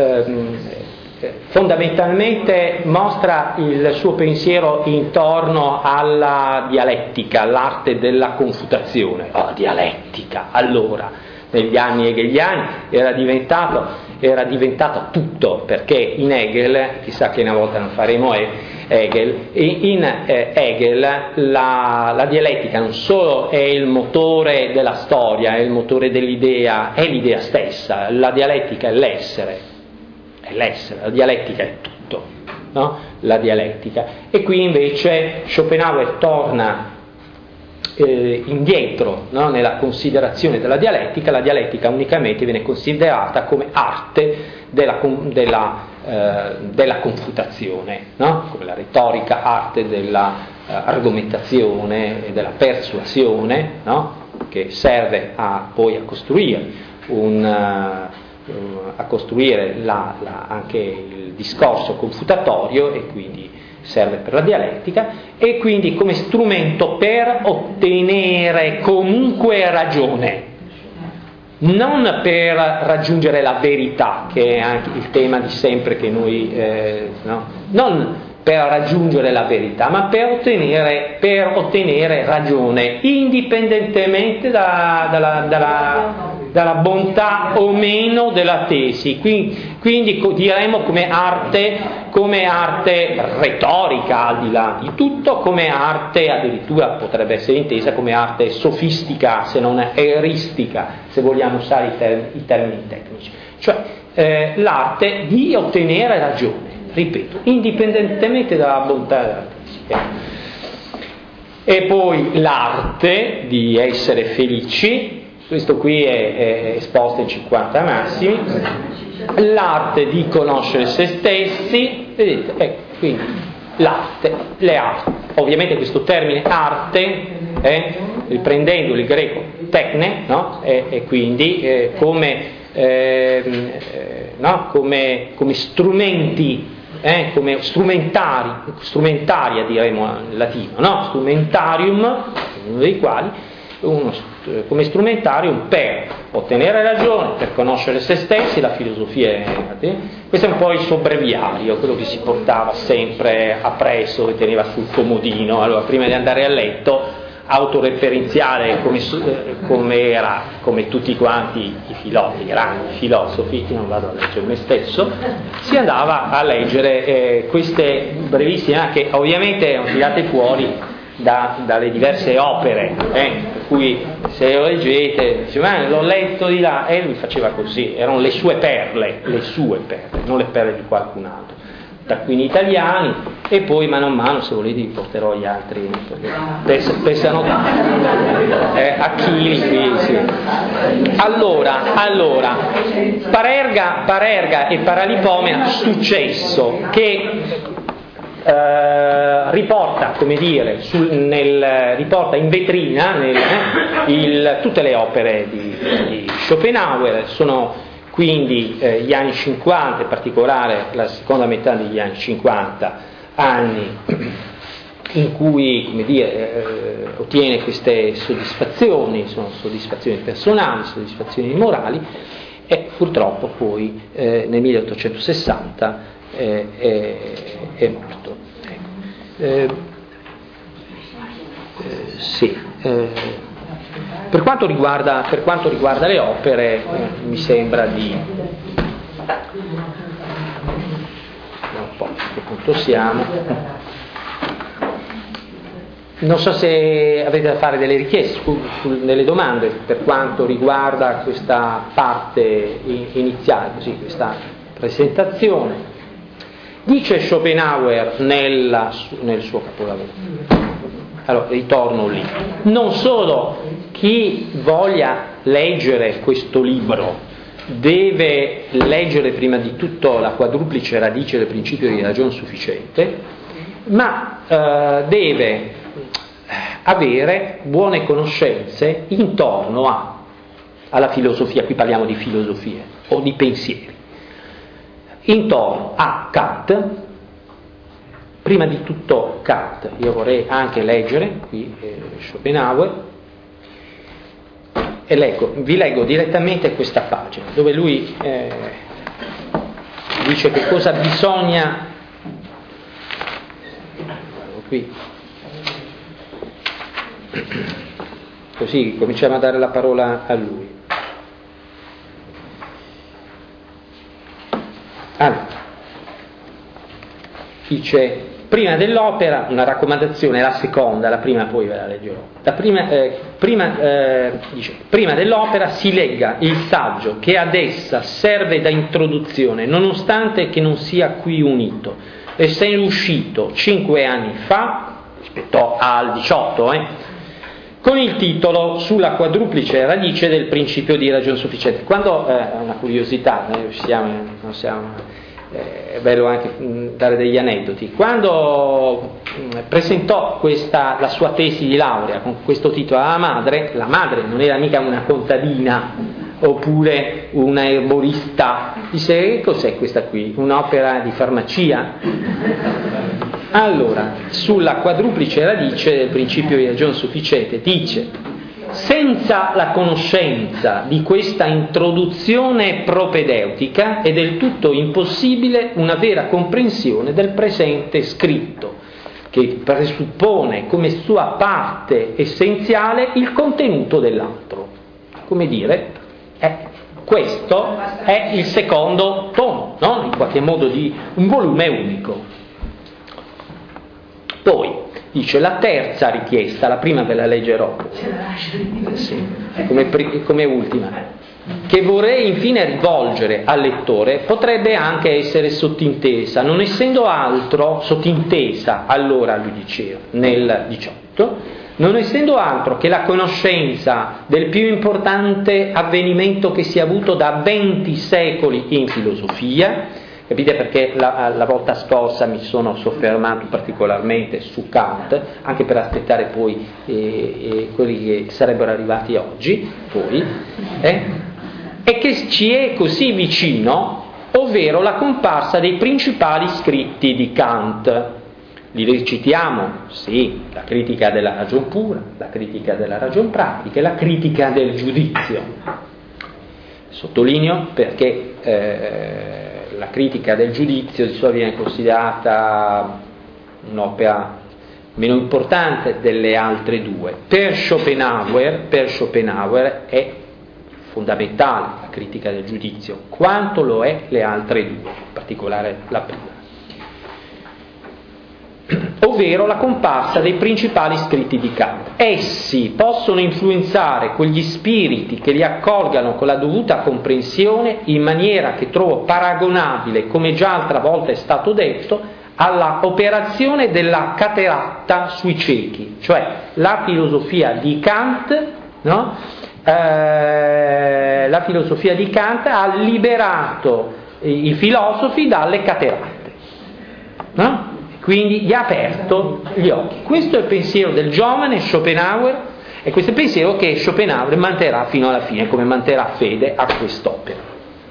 fondamentalmente mostra il suo pensiero intorno alla dialettica, l'arte della confutazione. Dialettica, allora, negli anni hegeliani era diventato tutto, perché in Hegel, chissà che una volta non faremo Hegel, in Hegel la dialettica non solo è il motore della storia, è il motore dell'idea, è l'idea stessa, la dialettica è l'essere, la dialettica è tutto, no? La dialettica. E qui invece Schopenhauer torna indietro, no? Nella considerazione della dialettica. La dialettica unicamente viene considerata come arte della confutazione, no? Come la retorica, arte della argomentazione e della persuasione, no? Che serve poi a costruire anche il discorso confutatorio, e quindi serve per la dialettica, e quindi come strumento per ottenere comunque ragione, non per raggiungere la verità, che è anche il tema di sempre che noi non per raggiungere la verità, ma per ottenere ragione, indipendentemente dalla bontà o meno della tesi. Quindi diremo come arte retorica, al di là di tutto, come arte addirittura potrebbe essere intesa come arte sofistica, se non eristica, se vogliamo usare i termini tecnici, cioè l'arte di ottenere ragione, ripeto, indipendentemente dalla bontà della tesi. E poi l'arte di essere felici. Questo qui è esposto in 50 massimi, l'arte di conoscere se stessi, vedete, quindi l'arte, le arti. Ovviamente questo termine arte, riprendendo il greco techne, no? E quindi come strumenti, come strumentaria diremo in latino, no? Strumentarium, uno dei quali, come strumentarium per ottenere ragione, per conoscere se stessi. La filosofia questo è un po' il suo breviario, quello che si portava sempre appresso e teneva sul comodino. Allora, prima di andare a letto, autoreferenziale come era, come tutti quanti i grandi filosofi, io non vado a leggere me stesso, si andava a leggere queste brevissime, che ovviamente erano tirate fuori dalle diverse opere, per cui se lo leggete, dice, l'ho letto di là, e lui faceva così, erano le sue perle, non le perle di qualcun altro. taccuini italiani, e poi mano a mano, se volete, vi porterò gli altri, pesano a chili qui, sì. Allora, Parerga e Paralipomena, successo che riporta, come dire, riporta in vetrina tutte le opere di Schopenhauer. Sono quindi gli anni 50, in particolare la seconda metà degli anni 50, anni in cui, come dire, ottiene queste soddisfazioni, sono soddisfazioni personali, soddisfazioni morali, e purtroppo poi nel 1860 è morto. Sì. Per quanto riguarda le opere, mi sembra di... un po' a che punto siamo. Non so se avete da fare delle richieste, delle domande per quanto riguarda questa parte iniziale, così, questa presentazione. Dice Schopenhauer nel suo capolavoro. Allora, ritorno lì. Non solo chi voglia leggere questo libro deve leggere prima di tutto la quadruplice radice del principio di ragione sufficiente, ma deve avere buone conoscenze intorno alla filosofia. Qui parliamo di filosofie o di pensieri, intorno a Kant. Prima di tutto Kant. Io vorrei anche leggere qui Schopenhauer, e vi leggo direttamente questa pagina dove lui dice che cosa bisogna. Qui. Così cominciamo a dare la parola a lui. Allora, dice: prima dell'opera, una raccomandazione, la seconda, la prima poi ve la leggerò. Dice: prima dell'opera si legga il saggio che ad essa serve da introduzione, nonostante che non sia qui unito, essendo uscito 5 anni fa, rispetto al 18, con il titolo Sulla quadruplice radice del principio di ragione sufficiente. Quando, una curiosità, è bello anche dare degli aneddoti. Quando presentò la sua tesi di laurea con questo titolo alla madre, la madre non era mica una contadina oppure una erborista, disse: che cos'è questa qui? Un'opera di farmacia? Allora, sulla quadruplice radice del principio di ragione sufficiente dice: senza la conoscenza di questa introduzione propedeutica è del tutto impossibile una vera comprensione del presente scritto, che presuppone come sua parte essenziale il contenuto dell'altro. Come dire, questo è il secondo tomo, no? In qualche modo di un volume unico. Poi dice la terza richiesta, la prima ve la leggerò, sì, come ultima, che vorrei infine rivolgere al lettore, potrebbe anche essere sottintesa, non essendo altro, sottintesa allora lui diceva, nel 18, non essendo altro che la conoscenza del più importante avvenimento che si è avuto da 20 secoli in filosofia. Capite perché la volta scorsa mi sono soffermato particolarmente su Kant, anche per aspettare poi quelli che sarebbero arrivati oggi, poi, e che ci è così vicino, ovvero la comparsa dei principali scritti di Kant. Li recitiamo? Sì, la critica della ragion pura, la critica della ragion pratica e la critica del giudizio. Sottolineo perché la critica del giudizio di solito viene considerata un'opera meno importante delle altre due. Per Schopenhauer è fondamentale la critica del giudizio, quanto lo è le altre due, in particolare la prima. ovvero la comparsa dei principali scritti di Kant. Essi possono influenzare quegli spiriti che li accolgano con la dovuta comprensione in maniera che trovo paragonabile, come già altra volta è stato detto, alla operazione della cateratta sui ciechi, cioè la filosofia di Kant, no? La filosofia di Kant ha liberato i filosofi dalle cateratte, no? Quindi gli ha aperto gli occhi. Questo è il pensiero del giovane Schopenhauer, e questo è il pensiero che Schopenhauer manterrà fino alla fine, come manterrà fede a quest'opera.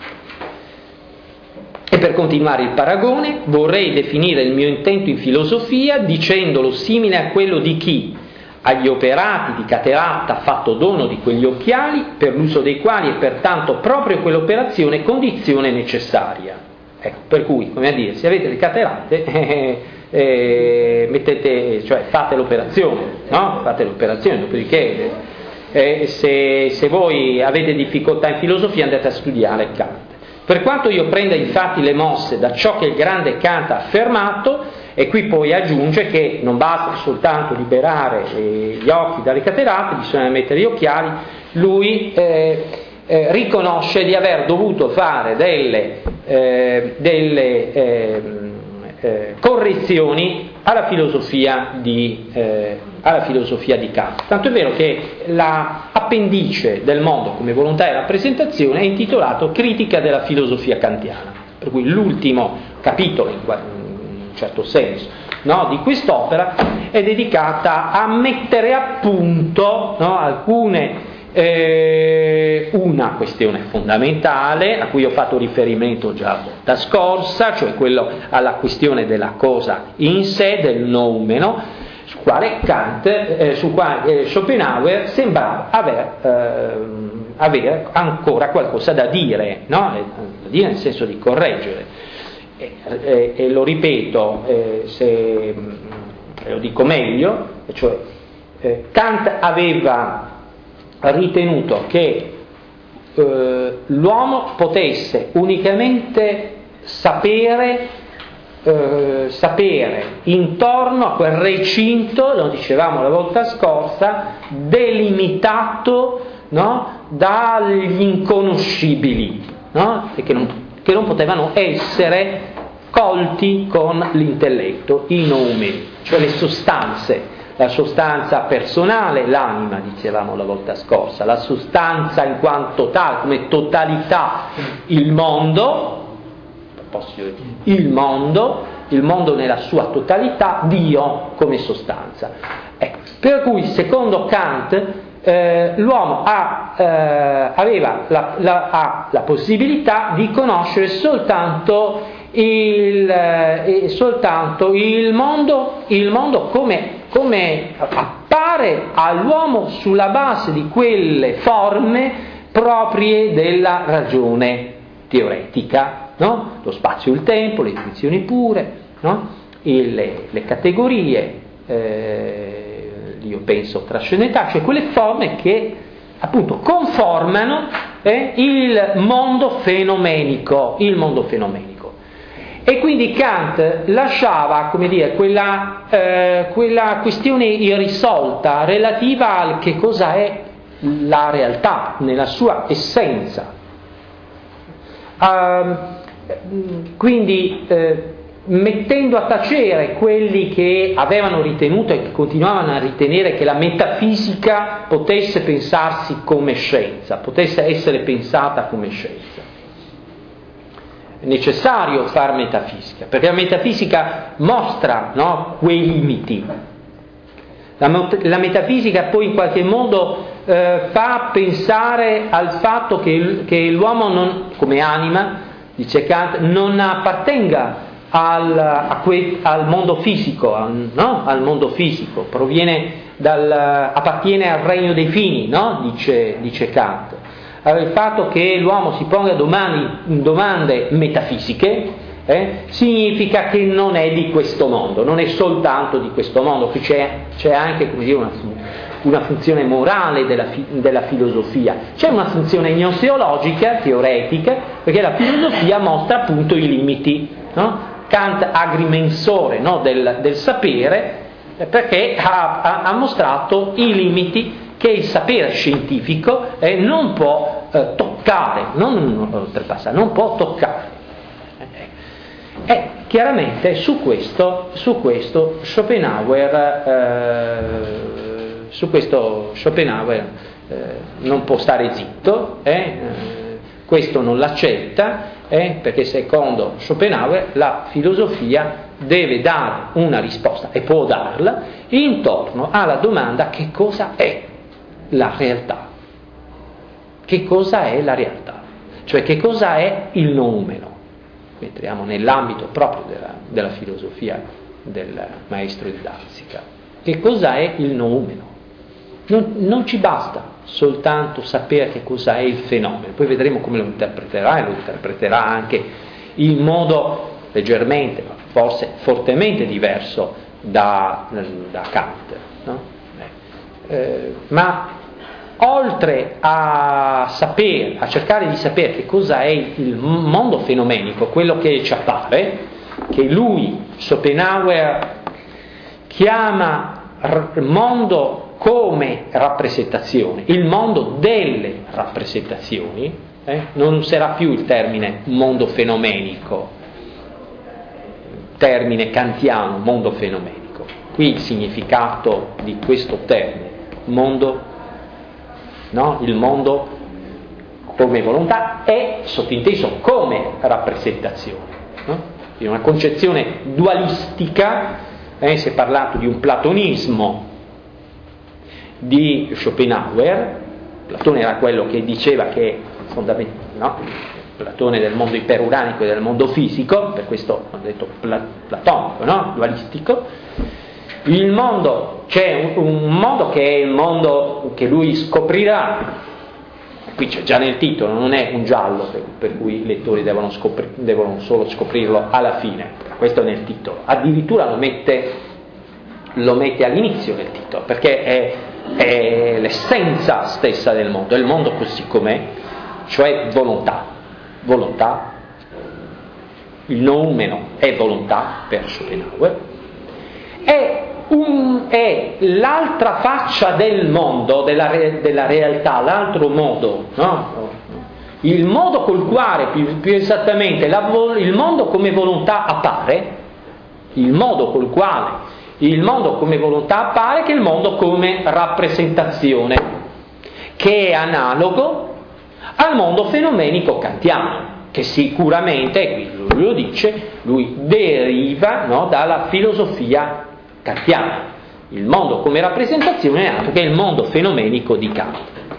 E per continuare il paragone, vorrei definire il mio intento in filosofia dicendolo simile a quello di chi, agli operati di cateratta ha fatto dono di quegli occhiali, per l'uso dei quali è pertanto proprio quell'operazione condizione necessaria. Ecco, per cui, come a dire, se avete le cateratte, mettete, cioè fate l'operazione, no? Fate l'operazione, dopodiché se voi avete difficoltà in filosofia andate a studiare Kant. Per quanto io prenda infatti le mosse da ciò che il grande Kant ha affermato, e qui poi aggiunge che non basta soltanto liberare gli occhi dalle cateratte, bisogna mettere gli occhiali, lui riconosce di aver dovuto fare delle correzioni alla filosofia di Kant. Tanto è vero che l'appendice del mondo come volontà e rappresentazione è intitolato Critica della filosofia kantiana, per cui l'ultimo capitolo, in un certo senso, no, di quest'opera è dedicata a mettere a punto, no, una questione fondamentale a cui ho fatto riferimento già la volta scorsa, cioè quello alla questione della cosa in sé, del noumeno, sul quale Schopenhauer sembra avere ancora qualcosa da dire, no? Da dire nel senso di correggere. E lo ripeto, se lo dico meglio, cioè Kant aveva ritenuto che l'uomo potesse unicamente sapere intorno a quel recinto, lo dicevamo la volta scorsa, delimitato, no, dagli inconoscibili, no? E che non potevano essere colti con l'intelletto, i noumeni, cioè le sostanze, la sostanza personale, l'anima, dicevamo la volta scorsa, la sostanza in quanto tale, come totalità, il mondo nella sua totalità, Dio come sostanza. Ecco. Per cui, secondo Kant, l'uomo aveva la possibilità di conoscere soltanto il mondo come appare all'uomo sulla base di quelle forme proprie della ragione teoretica, no? Lo spazio e il tempo, le intuizioni pure, no? Le categorie, io penso trascendentali, cioè quelle forme che appunto conformano il mondo fenomenico. E quindi Kant lasciava, come dire, quella questione irrisolta relativa al che cosa è la realtà nella sua essenza. Quindi mettendo a tacere quelli che avevano ritenuto e che continuavano a ritenere che la metafisica potesse pensarsi come scienza, potesse essere pensata come scienza. È necessario fare metafisica, perché la metafisica mostra, no, quei limiti. La metafisica poi in qualche modo fa pensare al fatto che l'uomo non, come anima, dice Kant, non appartenga al mondo fisico, no? Al mondo fisico, appartiene al regno dei fini, no? dice Kant. Allora, il fatto che l'uomo si ponga domande metafisiche significa che non è di questo mondo, non è soltanto di questo mondo, che c'è anche, come dire, una funzione morale della filosofia, c'è una funzione gnoseologica, teoretica, perché la filosofia mostra appunto i limiti, no? Kant agrimensore, no, del sapere, perché ha mostrato i limiti che il sapere scientifico non può toccare, non oltrepassare, non può toccare. Chiaramente su questo Schopenhauer non può stare zitto, questo non l'accetta, perché secondo Schopenhauer la filosofia deve dare una risposta, e può darla, intorno alla domanda: che cosa è la realtà? Che cosa è la realtà? Cioè, che cosa è il noumeno? Entriamo nell'ambito proprio della filosofia del maestro di Danzica. Che cosa è il noumeno? Non ci basta soltanto sapere che cosa è il fenomeno, poi vedremo come lo interpreterà, e lo interpreterà anche in modo leggermente, forse fortemente diverso da Kant, no? Ma oltre a cercare di sapere che cosa è il mondo fenomenico, quello che ci appare, che lui, Schopenhauer, chiama mondo come rappresentazione, il mondo delle rappresentazioni, non userà più il termine mondo fenomenico, termine kantiano, mondo fenomenico. Qui il significato di questo termine, mondo, no? Il mondo come volontà è sottinteso come rappresentazione, no? In una concezione dualistica, si è parlato di un platonismo di Schopenhauer. Platone era quello che diceva che Platone del mondo iperuranico e del mondo fisico, per questo ho detto platonico, no? Dualistico. Il mondo, c'è un mondo che è il mondo che lui scoprirà, qui c'è già nel titolo, non è un giallo per cui i lettori devono solo scoprirlo alla fine, questo è nel titolo, addirittura lo mette all'inizio del titolo, perché è l'essenza stessa del mondo, è il mondo così com'è, cioè volontà, il noumeno è volontà per Schopenhauer, è l'altra faccia del mondo, della realtà, l'altro modo, no? Il modo col quale, più esattamente, il mondo come volontà appare, il modo col quale il mondo come volontà appare, che il mondo come rappresentazione, che è analogo al mondo fenomenico kantiano, che sicuramente, qui lui lo dice, lui deriva, no, dalla filosofia kantiana. Il mondo come rappresentazione è altro che il mondo fenomenico di Kant.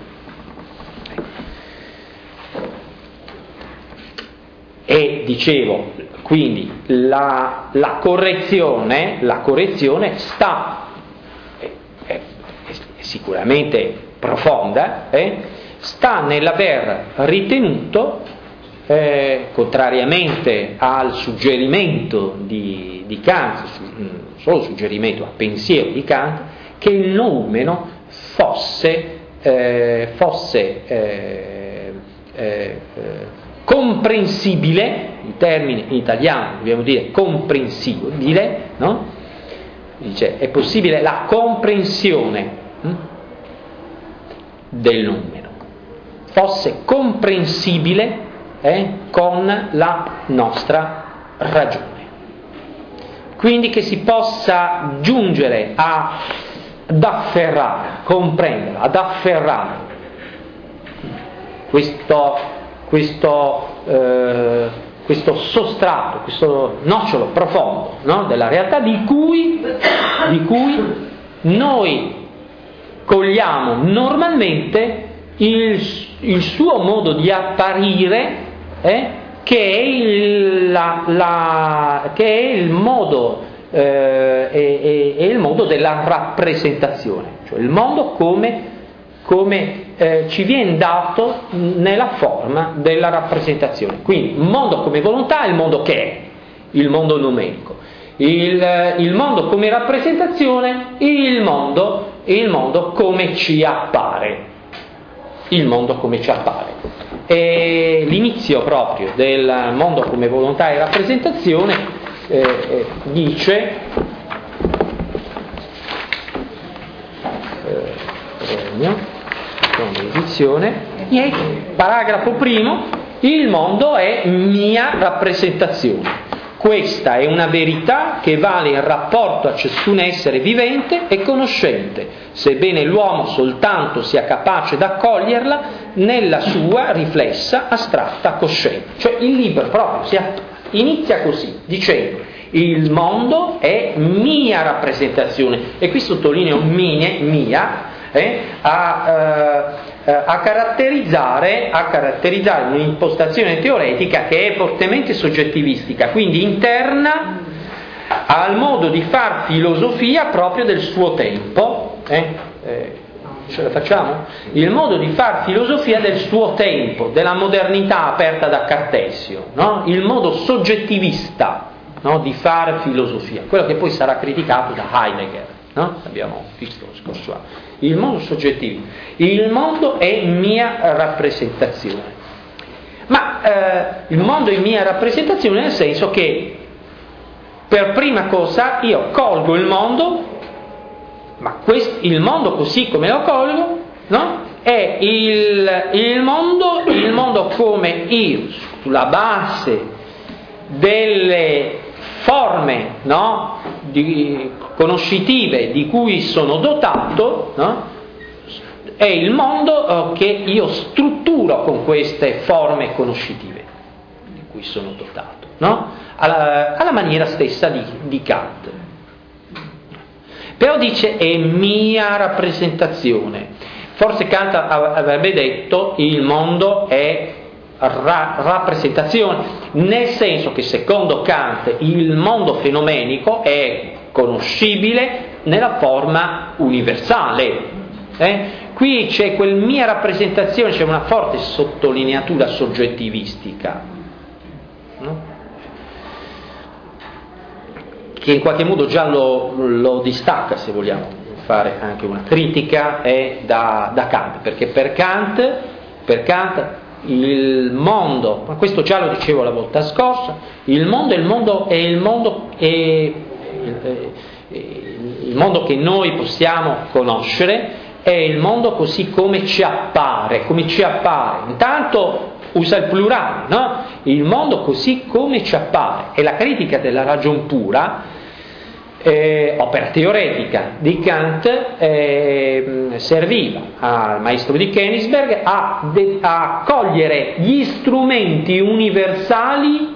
E dicevo, quindi la correzione sta, è sicuramente profonda, sta nell'aver ritenuto, contrariamente al suggerimento di Kant, solo suggerimento al pensiero di Kant, che il noumeno fosse comprensibile, il termine in italiano dobbiamo dire comprensibile, no? Dice, è possibile la comprensione del noumeno, fosse comprensibile con la nostra ragione. Quindi che si possa giungere ad afferrare, comprendere, ad afferrare questo sostrato, questo nocciolo profondo, no? Della realtà di cui noi cogliamo normalmente il suo modo di apparire, che è il modo della rappresentazione, cioè il mondo come ci viene dato nella forma della rappresentazione. Quindi il mondo come volontà è il mondo che è, il mondo numerico. Il mondo come rappresentazione, il mondo come ci appare. Il mondo come ci appare. E l'inizio proprio del mondo come volontà e rappresentazione dice, paragrafo primo, il mondo è mia rappresentazione. Questa è una verità che vale in rapporto a ciascun essere vivente e conoscente, sebbene l'uomo soltanto sia capace d'accoglierla nella sua riflessa, astratta coscienza. Cioè il libro proprio inizia così, dicendo: il mondo è mia rappresentazione, e qui sottolineo mia, a caratterizzare un'impostazione teoretica che è fortemente soggettivistica, quindi interna al modo di far filosofia proprio del suo tempo. Ce la facciamo? Il modo di far filosofia del suo tempo, della modernità aperta da Cartesio, no? Il modo soggettivista, no, di far filosofia, quello che poi sarà criticato da Heidegger, no? Abbiamo visto lo scorso anno. Il mondo soggettivo, il mondo è mia rappresentazione, ma il mondo è mia rappresentazione nel senso che per prima cosa io colgo il mondo, ma il mondo così come lo colgo, no? È il mondo come io, sulla base delle forme, no, conoscitive di cui sono dotato, no? È il mondo che io strutturo con queste forme conoscitive di cui sono dotato, no? Alla maniera stessa di Kant. Però dice è mia rappresentazione. Forse Kant avrebbe detto il mondo è rappresentazione, nel senso che secondo Kant il mondo fenomenico è conoscibile nella forma universale. Qui c'è quel mia rappresentazione, c'è una forte sottolineatura soggettivistica, no? Che in qualche modo già lo distacca, se vogliamo fare anche una critica, da Kant, perché per Kant il mondo, ma questo già lo dicevo la volta scorsa, il mondo che noi possiamo conoscere è il mondo così come ci appare. Intanto usa il plurale, no? Il mondo così come ci appare. E la critica della ragion pura, opera teoretica di Kant, serviva al maestro di Königsberg a cogliere gli strumenti universali,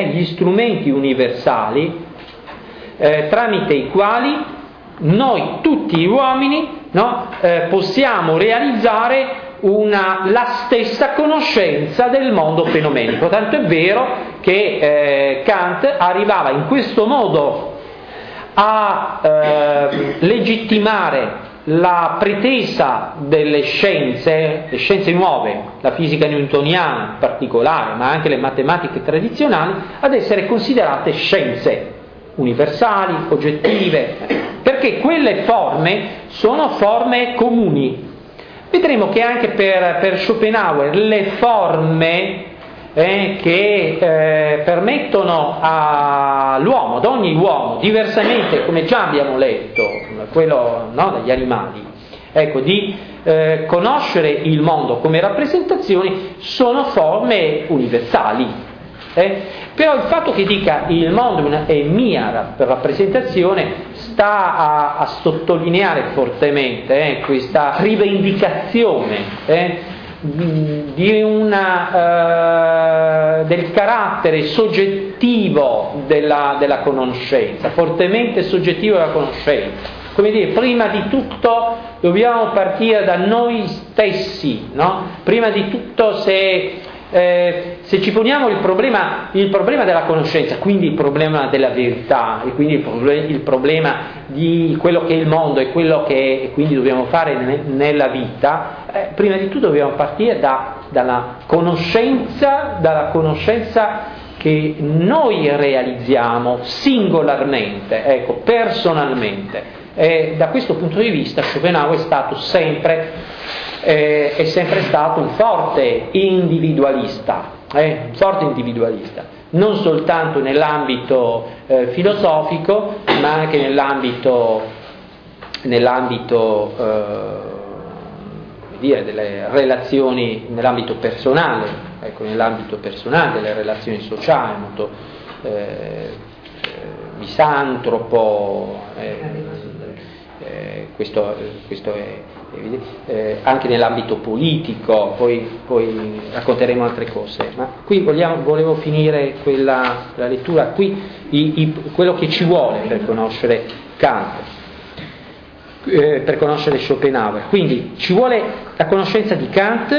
tramite i quali noi tutti gli uomini, no, possiamo realizzare la stessa conoscenza del mondo fenomenico. Tanto è vero che Kant arrivava in questo modo a legittimare la pretesa delle scienze, le scienze nuove, la fisica newtoniana in particolare, ma anche le matematiche tradizionali, ad essere considerate scienze universali, oggettive, perché quelle forme sono forme comuni. Vedremo che anche per Schopenhauer le forme che permettono all'uomo, ad ogni uomo, diversamente, come già abbiamo letto, quello, no, dagli animali, ecco, di conoscere il mondo come rappresentazioni, sono forme universali. Però il fatto che dica il mondo è mia rappresentazione sta a sottolineare fortemente questa rivendicazione del carattere soggettivo della conoscenza, fortemente soggettivo della conoscenza. Come dire, prima di tutto dobbiamo partire da noi stessi, no? Prima di tutto se ci poniamo il problema della conoscenza, quindi il problema della verità, e quindi il problema di quello che è il mondo e quello che quindi dobbiamo fare nella vita, prima di tutto dobbiamo partire dalla conoscenza che noi realizziamo singolarmente, ecco, personalmente. Da questo punto di vista Schopenhauer è sempre stato un forte individualista, non soltanto nell'ambito filosofico, ma anche nell'ambito delle relazioni, nell'ambito personale, ecco, nell'ambito personale delle relazioni sociali, molto misantropo, questo è evidente, anche nell'ambito politico, poi racconteremo altre cose, ma qui volevo finire la lettura, qui quello che ci vuole per conoscere Kant, per conoscere Schopenhauer. Quindi ci vuole la conoscenza di Kant,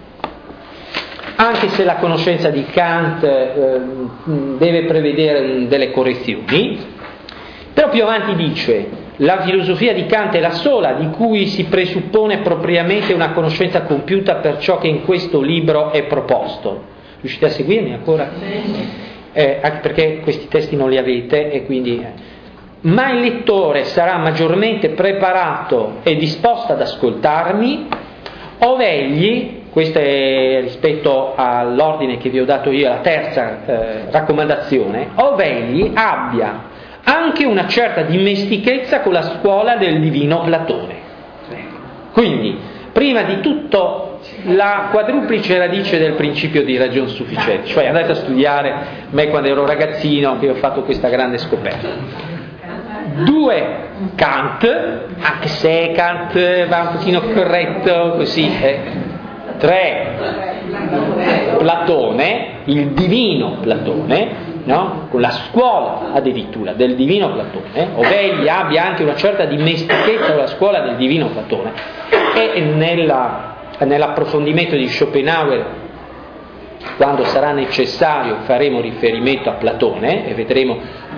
anche se la conoscenza di Kant deve prevedere delle correzioni, però più avanti dice: la filosofia di Kant è la sola di cui si presuppone propriamente una conoscenza compiuta per ciò che in questo libro è proposto. Riuscite a seguirmi ancora? Anche perché questi testi non li avete e quindi... Ma il lettore sarà maggiormente preparato e disposto ad ascoltarmi, ove egli, questo è rispetto all'ordine che vi ho dato io, la terza raccomandazione, ove egli abbia anche una certa dimestichezza con la scuola del divino Platone. Quindi, prima di tutto, la quadruplice radice del principio di ragion sufficiente, cioè andate a studiare me quando ero ragazzino che ho fatto questa grande scoperta. 2, Kant, anche se Kant va un pochino corretto così. 3, Platone, il divino Platone, no? Con la scuola addirittura del divino Platone, ove egli abbia anche una certa dimestichezza con la scuola del divino Platone, e nell'approfondimento di Schopenhauer, quando sarà necessario, faremo riferimento a Platone e vedremo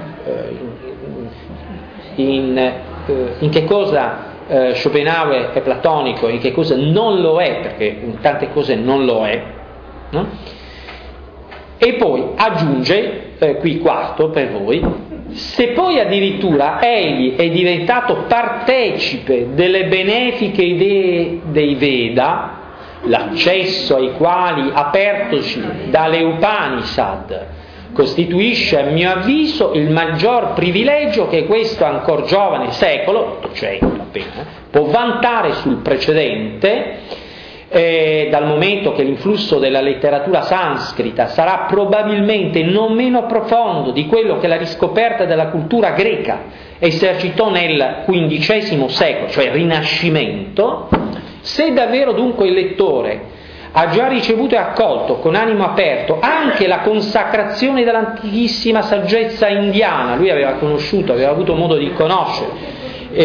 in che cosa Schopenhauer è platonico, in che cosa non lo è, perché in tante cose non lo è, no? E poi aggiunge, qui quarto per voi, se poi addirittura egli è diventato partecipe delle benefiche idee dei Veda, l'accesso ai quali, apertoci dalle Upanishad, costituisce a mio avviso il maggior privilegio che questo ancor giovane secolo, 800 appena, può vantare sul precedente, dal momento che l'influsso della letteratura sanscrita sarà probabilmente non meno profondo di quello che la riscoperta della cultura greca esercitò nel XV secolo, cioè il Rinascimento. Se davvero dunque il lettore ha già ricevuto e accolto con animo aperto anche la consacrazione dell'antichissima saggezza indiana, lui aveva avuto modo di conoscere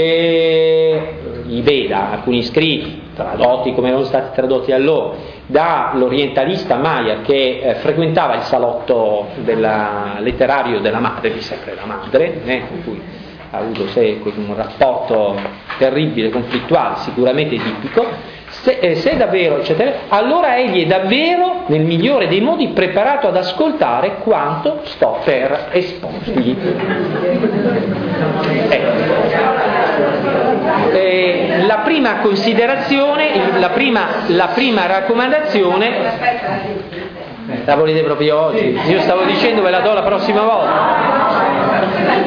i Veda, alcuni scritti tradotti come erano stati tradotti allora dall'orientalista Maya che frequentava il salotto letterario della madre, di sempre la madre, con cui ha avuto un rapporto terribile, conflittuale, sicuramente tipico. Se davvero, eccetera, allora egli è davvero, nel migliore dei modi, preparato ad ascoltare quanto sto per esporgli. La prima considerazione, la prima raccomandazione, la volete proprio oggi? Io stavo dicendo ve la do la prossima volta.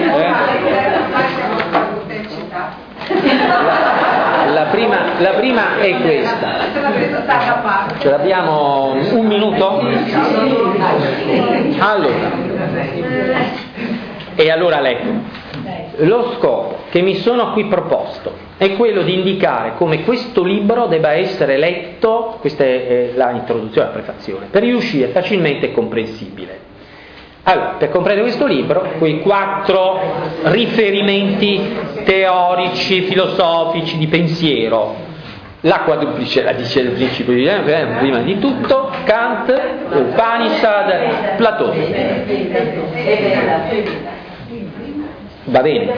La prima è questa. Ce l'abbiamo un minuto? Allora leggo. Lo scopo che mi sono qui proposto è quello di indicare come questo libro debba essere letto, questa è la introduzione, la prefazione, per riuscire facilmente comprensibile. Allora, per comprendere questo libro, quei 4 riferimenti teorici, filosofici, di pensiero, la quadruplice radice del principio di prima di tutto, Kant, Upanishad, Platone. Va bene.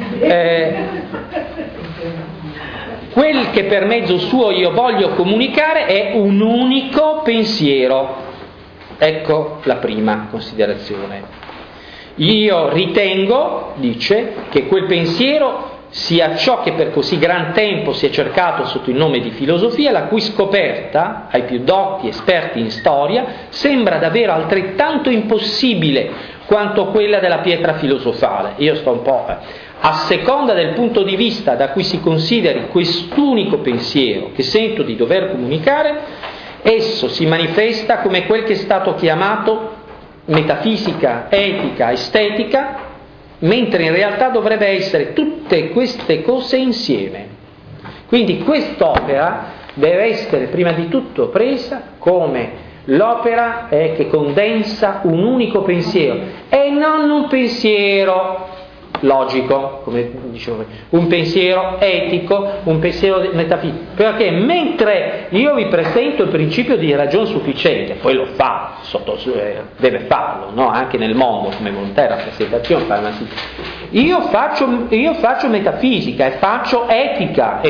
Quel che per mezzo suo io voglio comunicare è un unico pensiero. Ecco la prima considerazione. Io ritengo, dice, che quel pensiero sia ciò che per così gran tempo si è cercato sotto il nome di filosofia, la cui scoperta, ai più dotti esperti in storia, sembra davvero altrettanto impossibile quanto quella della pietra filosofale. Io sto un po'... A seconda del punto di vista da cui si consideri quest'unico pensiero che sento di dover comunicare, esso si manifesta come quel che è stato chiamato metafisica, etica, estetica, mentre in realtà dovrebbe essere tutte queste cose insieme. Quindi quest'opera deve essere prima di tutto presa come l'opera che condensa un unico pensiero e non un pensiero logico, come dicevo, un pensiero etico, un pensiero metafisico, perché mentre io vi presento il principio di ragion sufficiente, poi lo fa, deve farlo, no? Anche nel mondo come volontà e rappresentazione, io faccio metafisica e faccio etica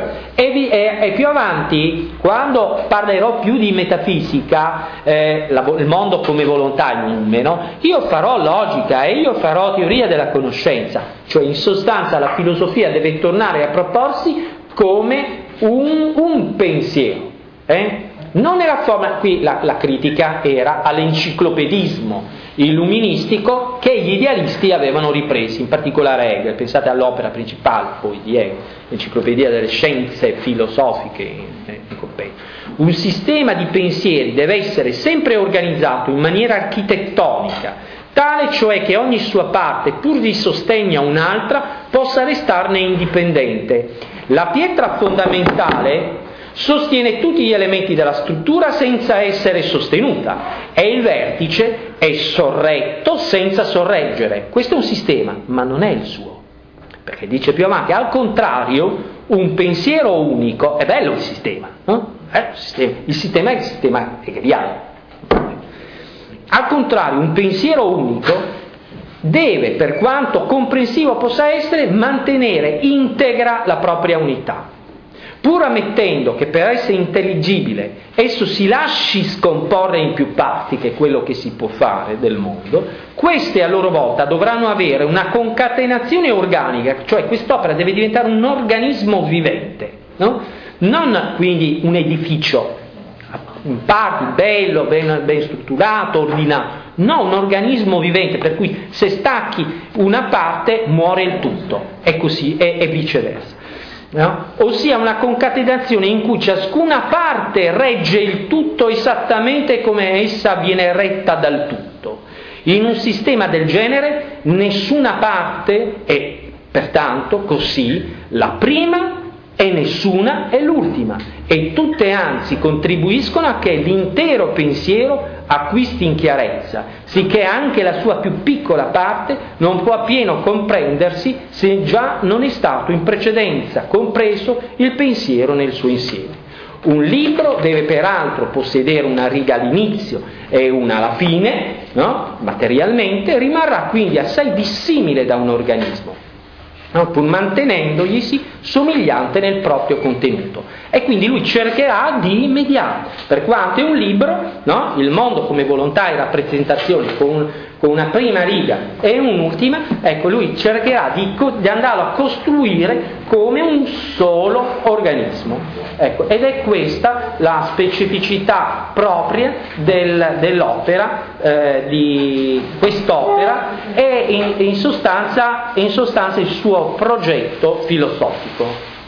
e più avanti, quando parlerò più di metafisica, il mondo come volontà in numero, io farò logica e io farò teoria della conoscenza. Cioè in sostanza la filosofia deve tornare a proporsi come un pensiero. Non era forma, qui la critica era all'enciclopedismo illuministico che gli idealisti avevano ripreso, in particolare Hegel. Pensate all'opera principale poi di Hegel, l'Enciclopedia delle Scienze Filosofiche in compendio. Un sistema di pensieri deve essere sempre organizzato in maniera architettonica, tale cioè che ogni sua parte, pur di sostegno a un'altra, possa restarne indipendente. La pietra fondamentale sostiene tutti gli elementi della struttura senza essere sostenuta e il vertice è sorretto senza sorreggere. Questo è un sistema, ma non è il suo. Perché dice più avanti, al contrario, un pensiero unico, è bello il sistema, no? Il sistema è il sistema hegeliano. Al contrario, un pensiero unico deve, per quanto comprensivo possa essere, mantenere integra la propria unità. Pur ammettendo che per essere intelligibile esso si lasci scomporre in più parti, che è quello che si può fare del mondo, queste a loro volta dovranno avere una concatenazione organica, cioè quest'opera deve diventare un organismo vivente, no? Non quindi un edificio in parti, bello, ben strutturato, ordinato, no, un organismo vivente, per cui se stacchi una parte muore il tutto, e così, e viceversa. No? Ossia una concatenazione in cui ciascuna parte regge il tutto esattamente come essa viene retta dal tutto. In un sistema del genere nessuna parte è pertanto così la prima e nessuna è l'ultima, e tutte anzi contribuiscono a che l'intero pensiero acquisti in chiarezza, sicché anche la sua più piccola parte non può appieno comprendersi se già non è stato in precedenza compreso il pensiero nel suo insieme. Un libro deve peraltro possedere una riga all'inizio e una alla fine, no? Materialmente rimarrà quindi assai dissimile da un organismo, no? Pur mantenendoglisi somigliante nel proprio contenuto, e quindi lui cercherà di mediare, per quanto è un libro, no? Il mondo come volontà e rappresentazione con una prima riga e un'ultima, ecco, lui cercherà di andarlo a costruire come un solo organismo, ecco, ed è questa la specificità propria dell'opera, di quest'opera, e in sostanza il suo progetto filosofico.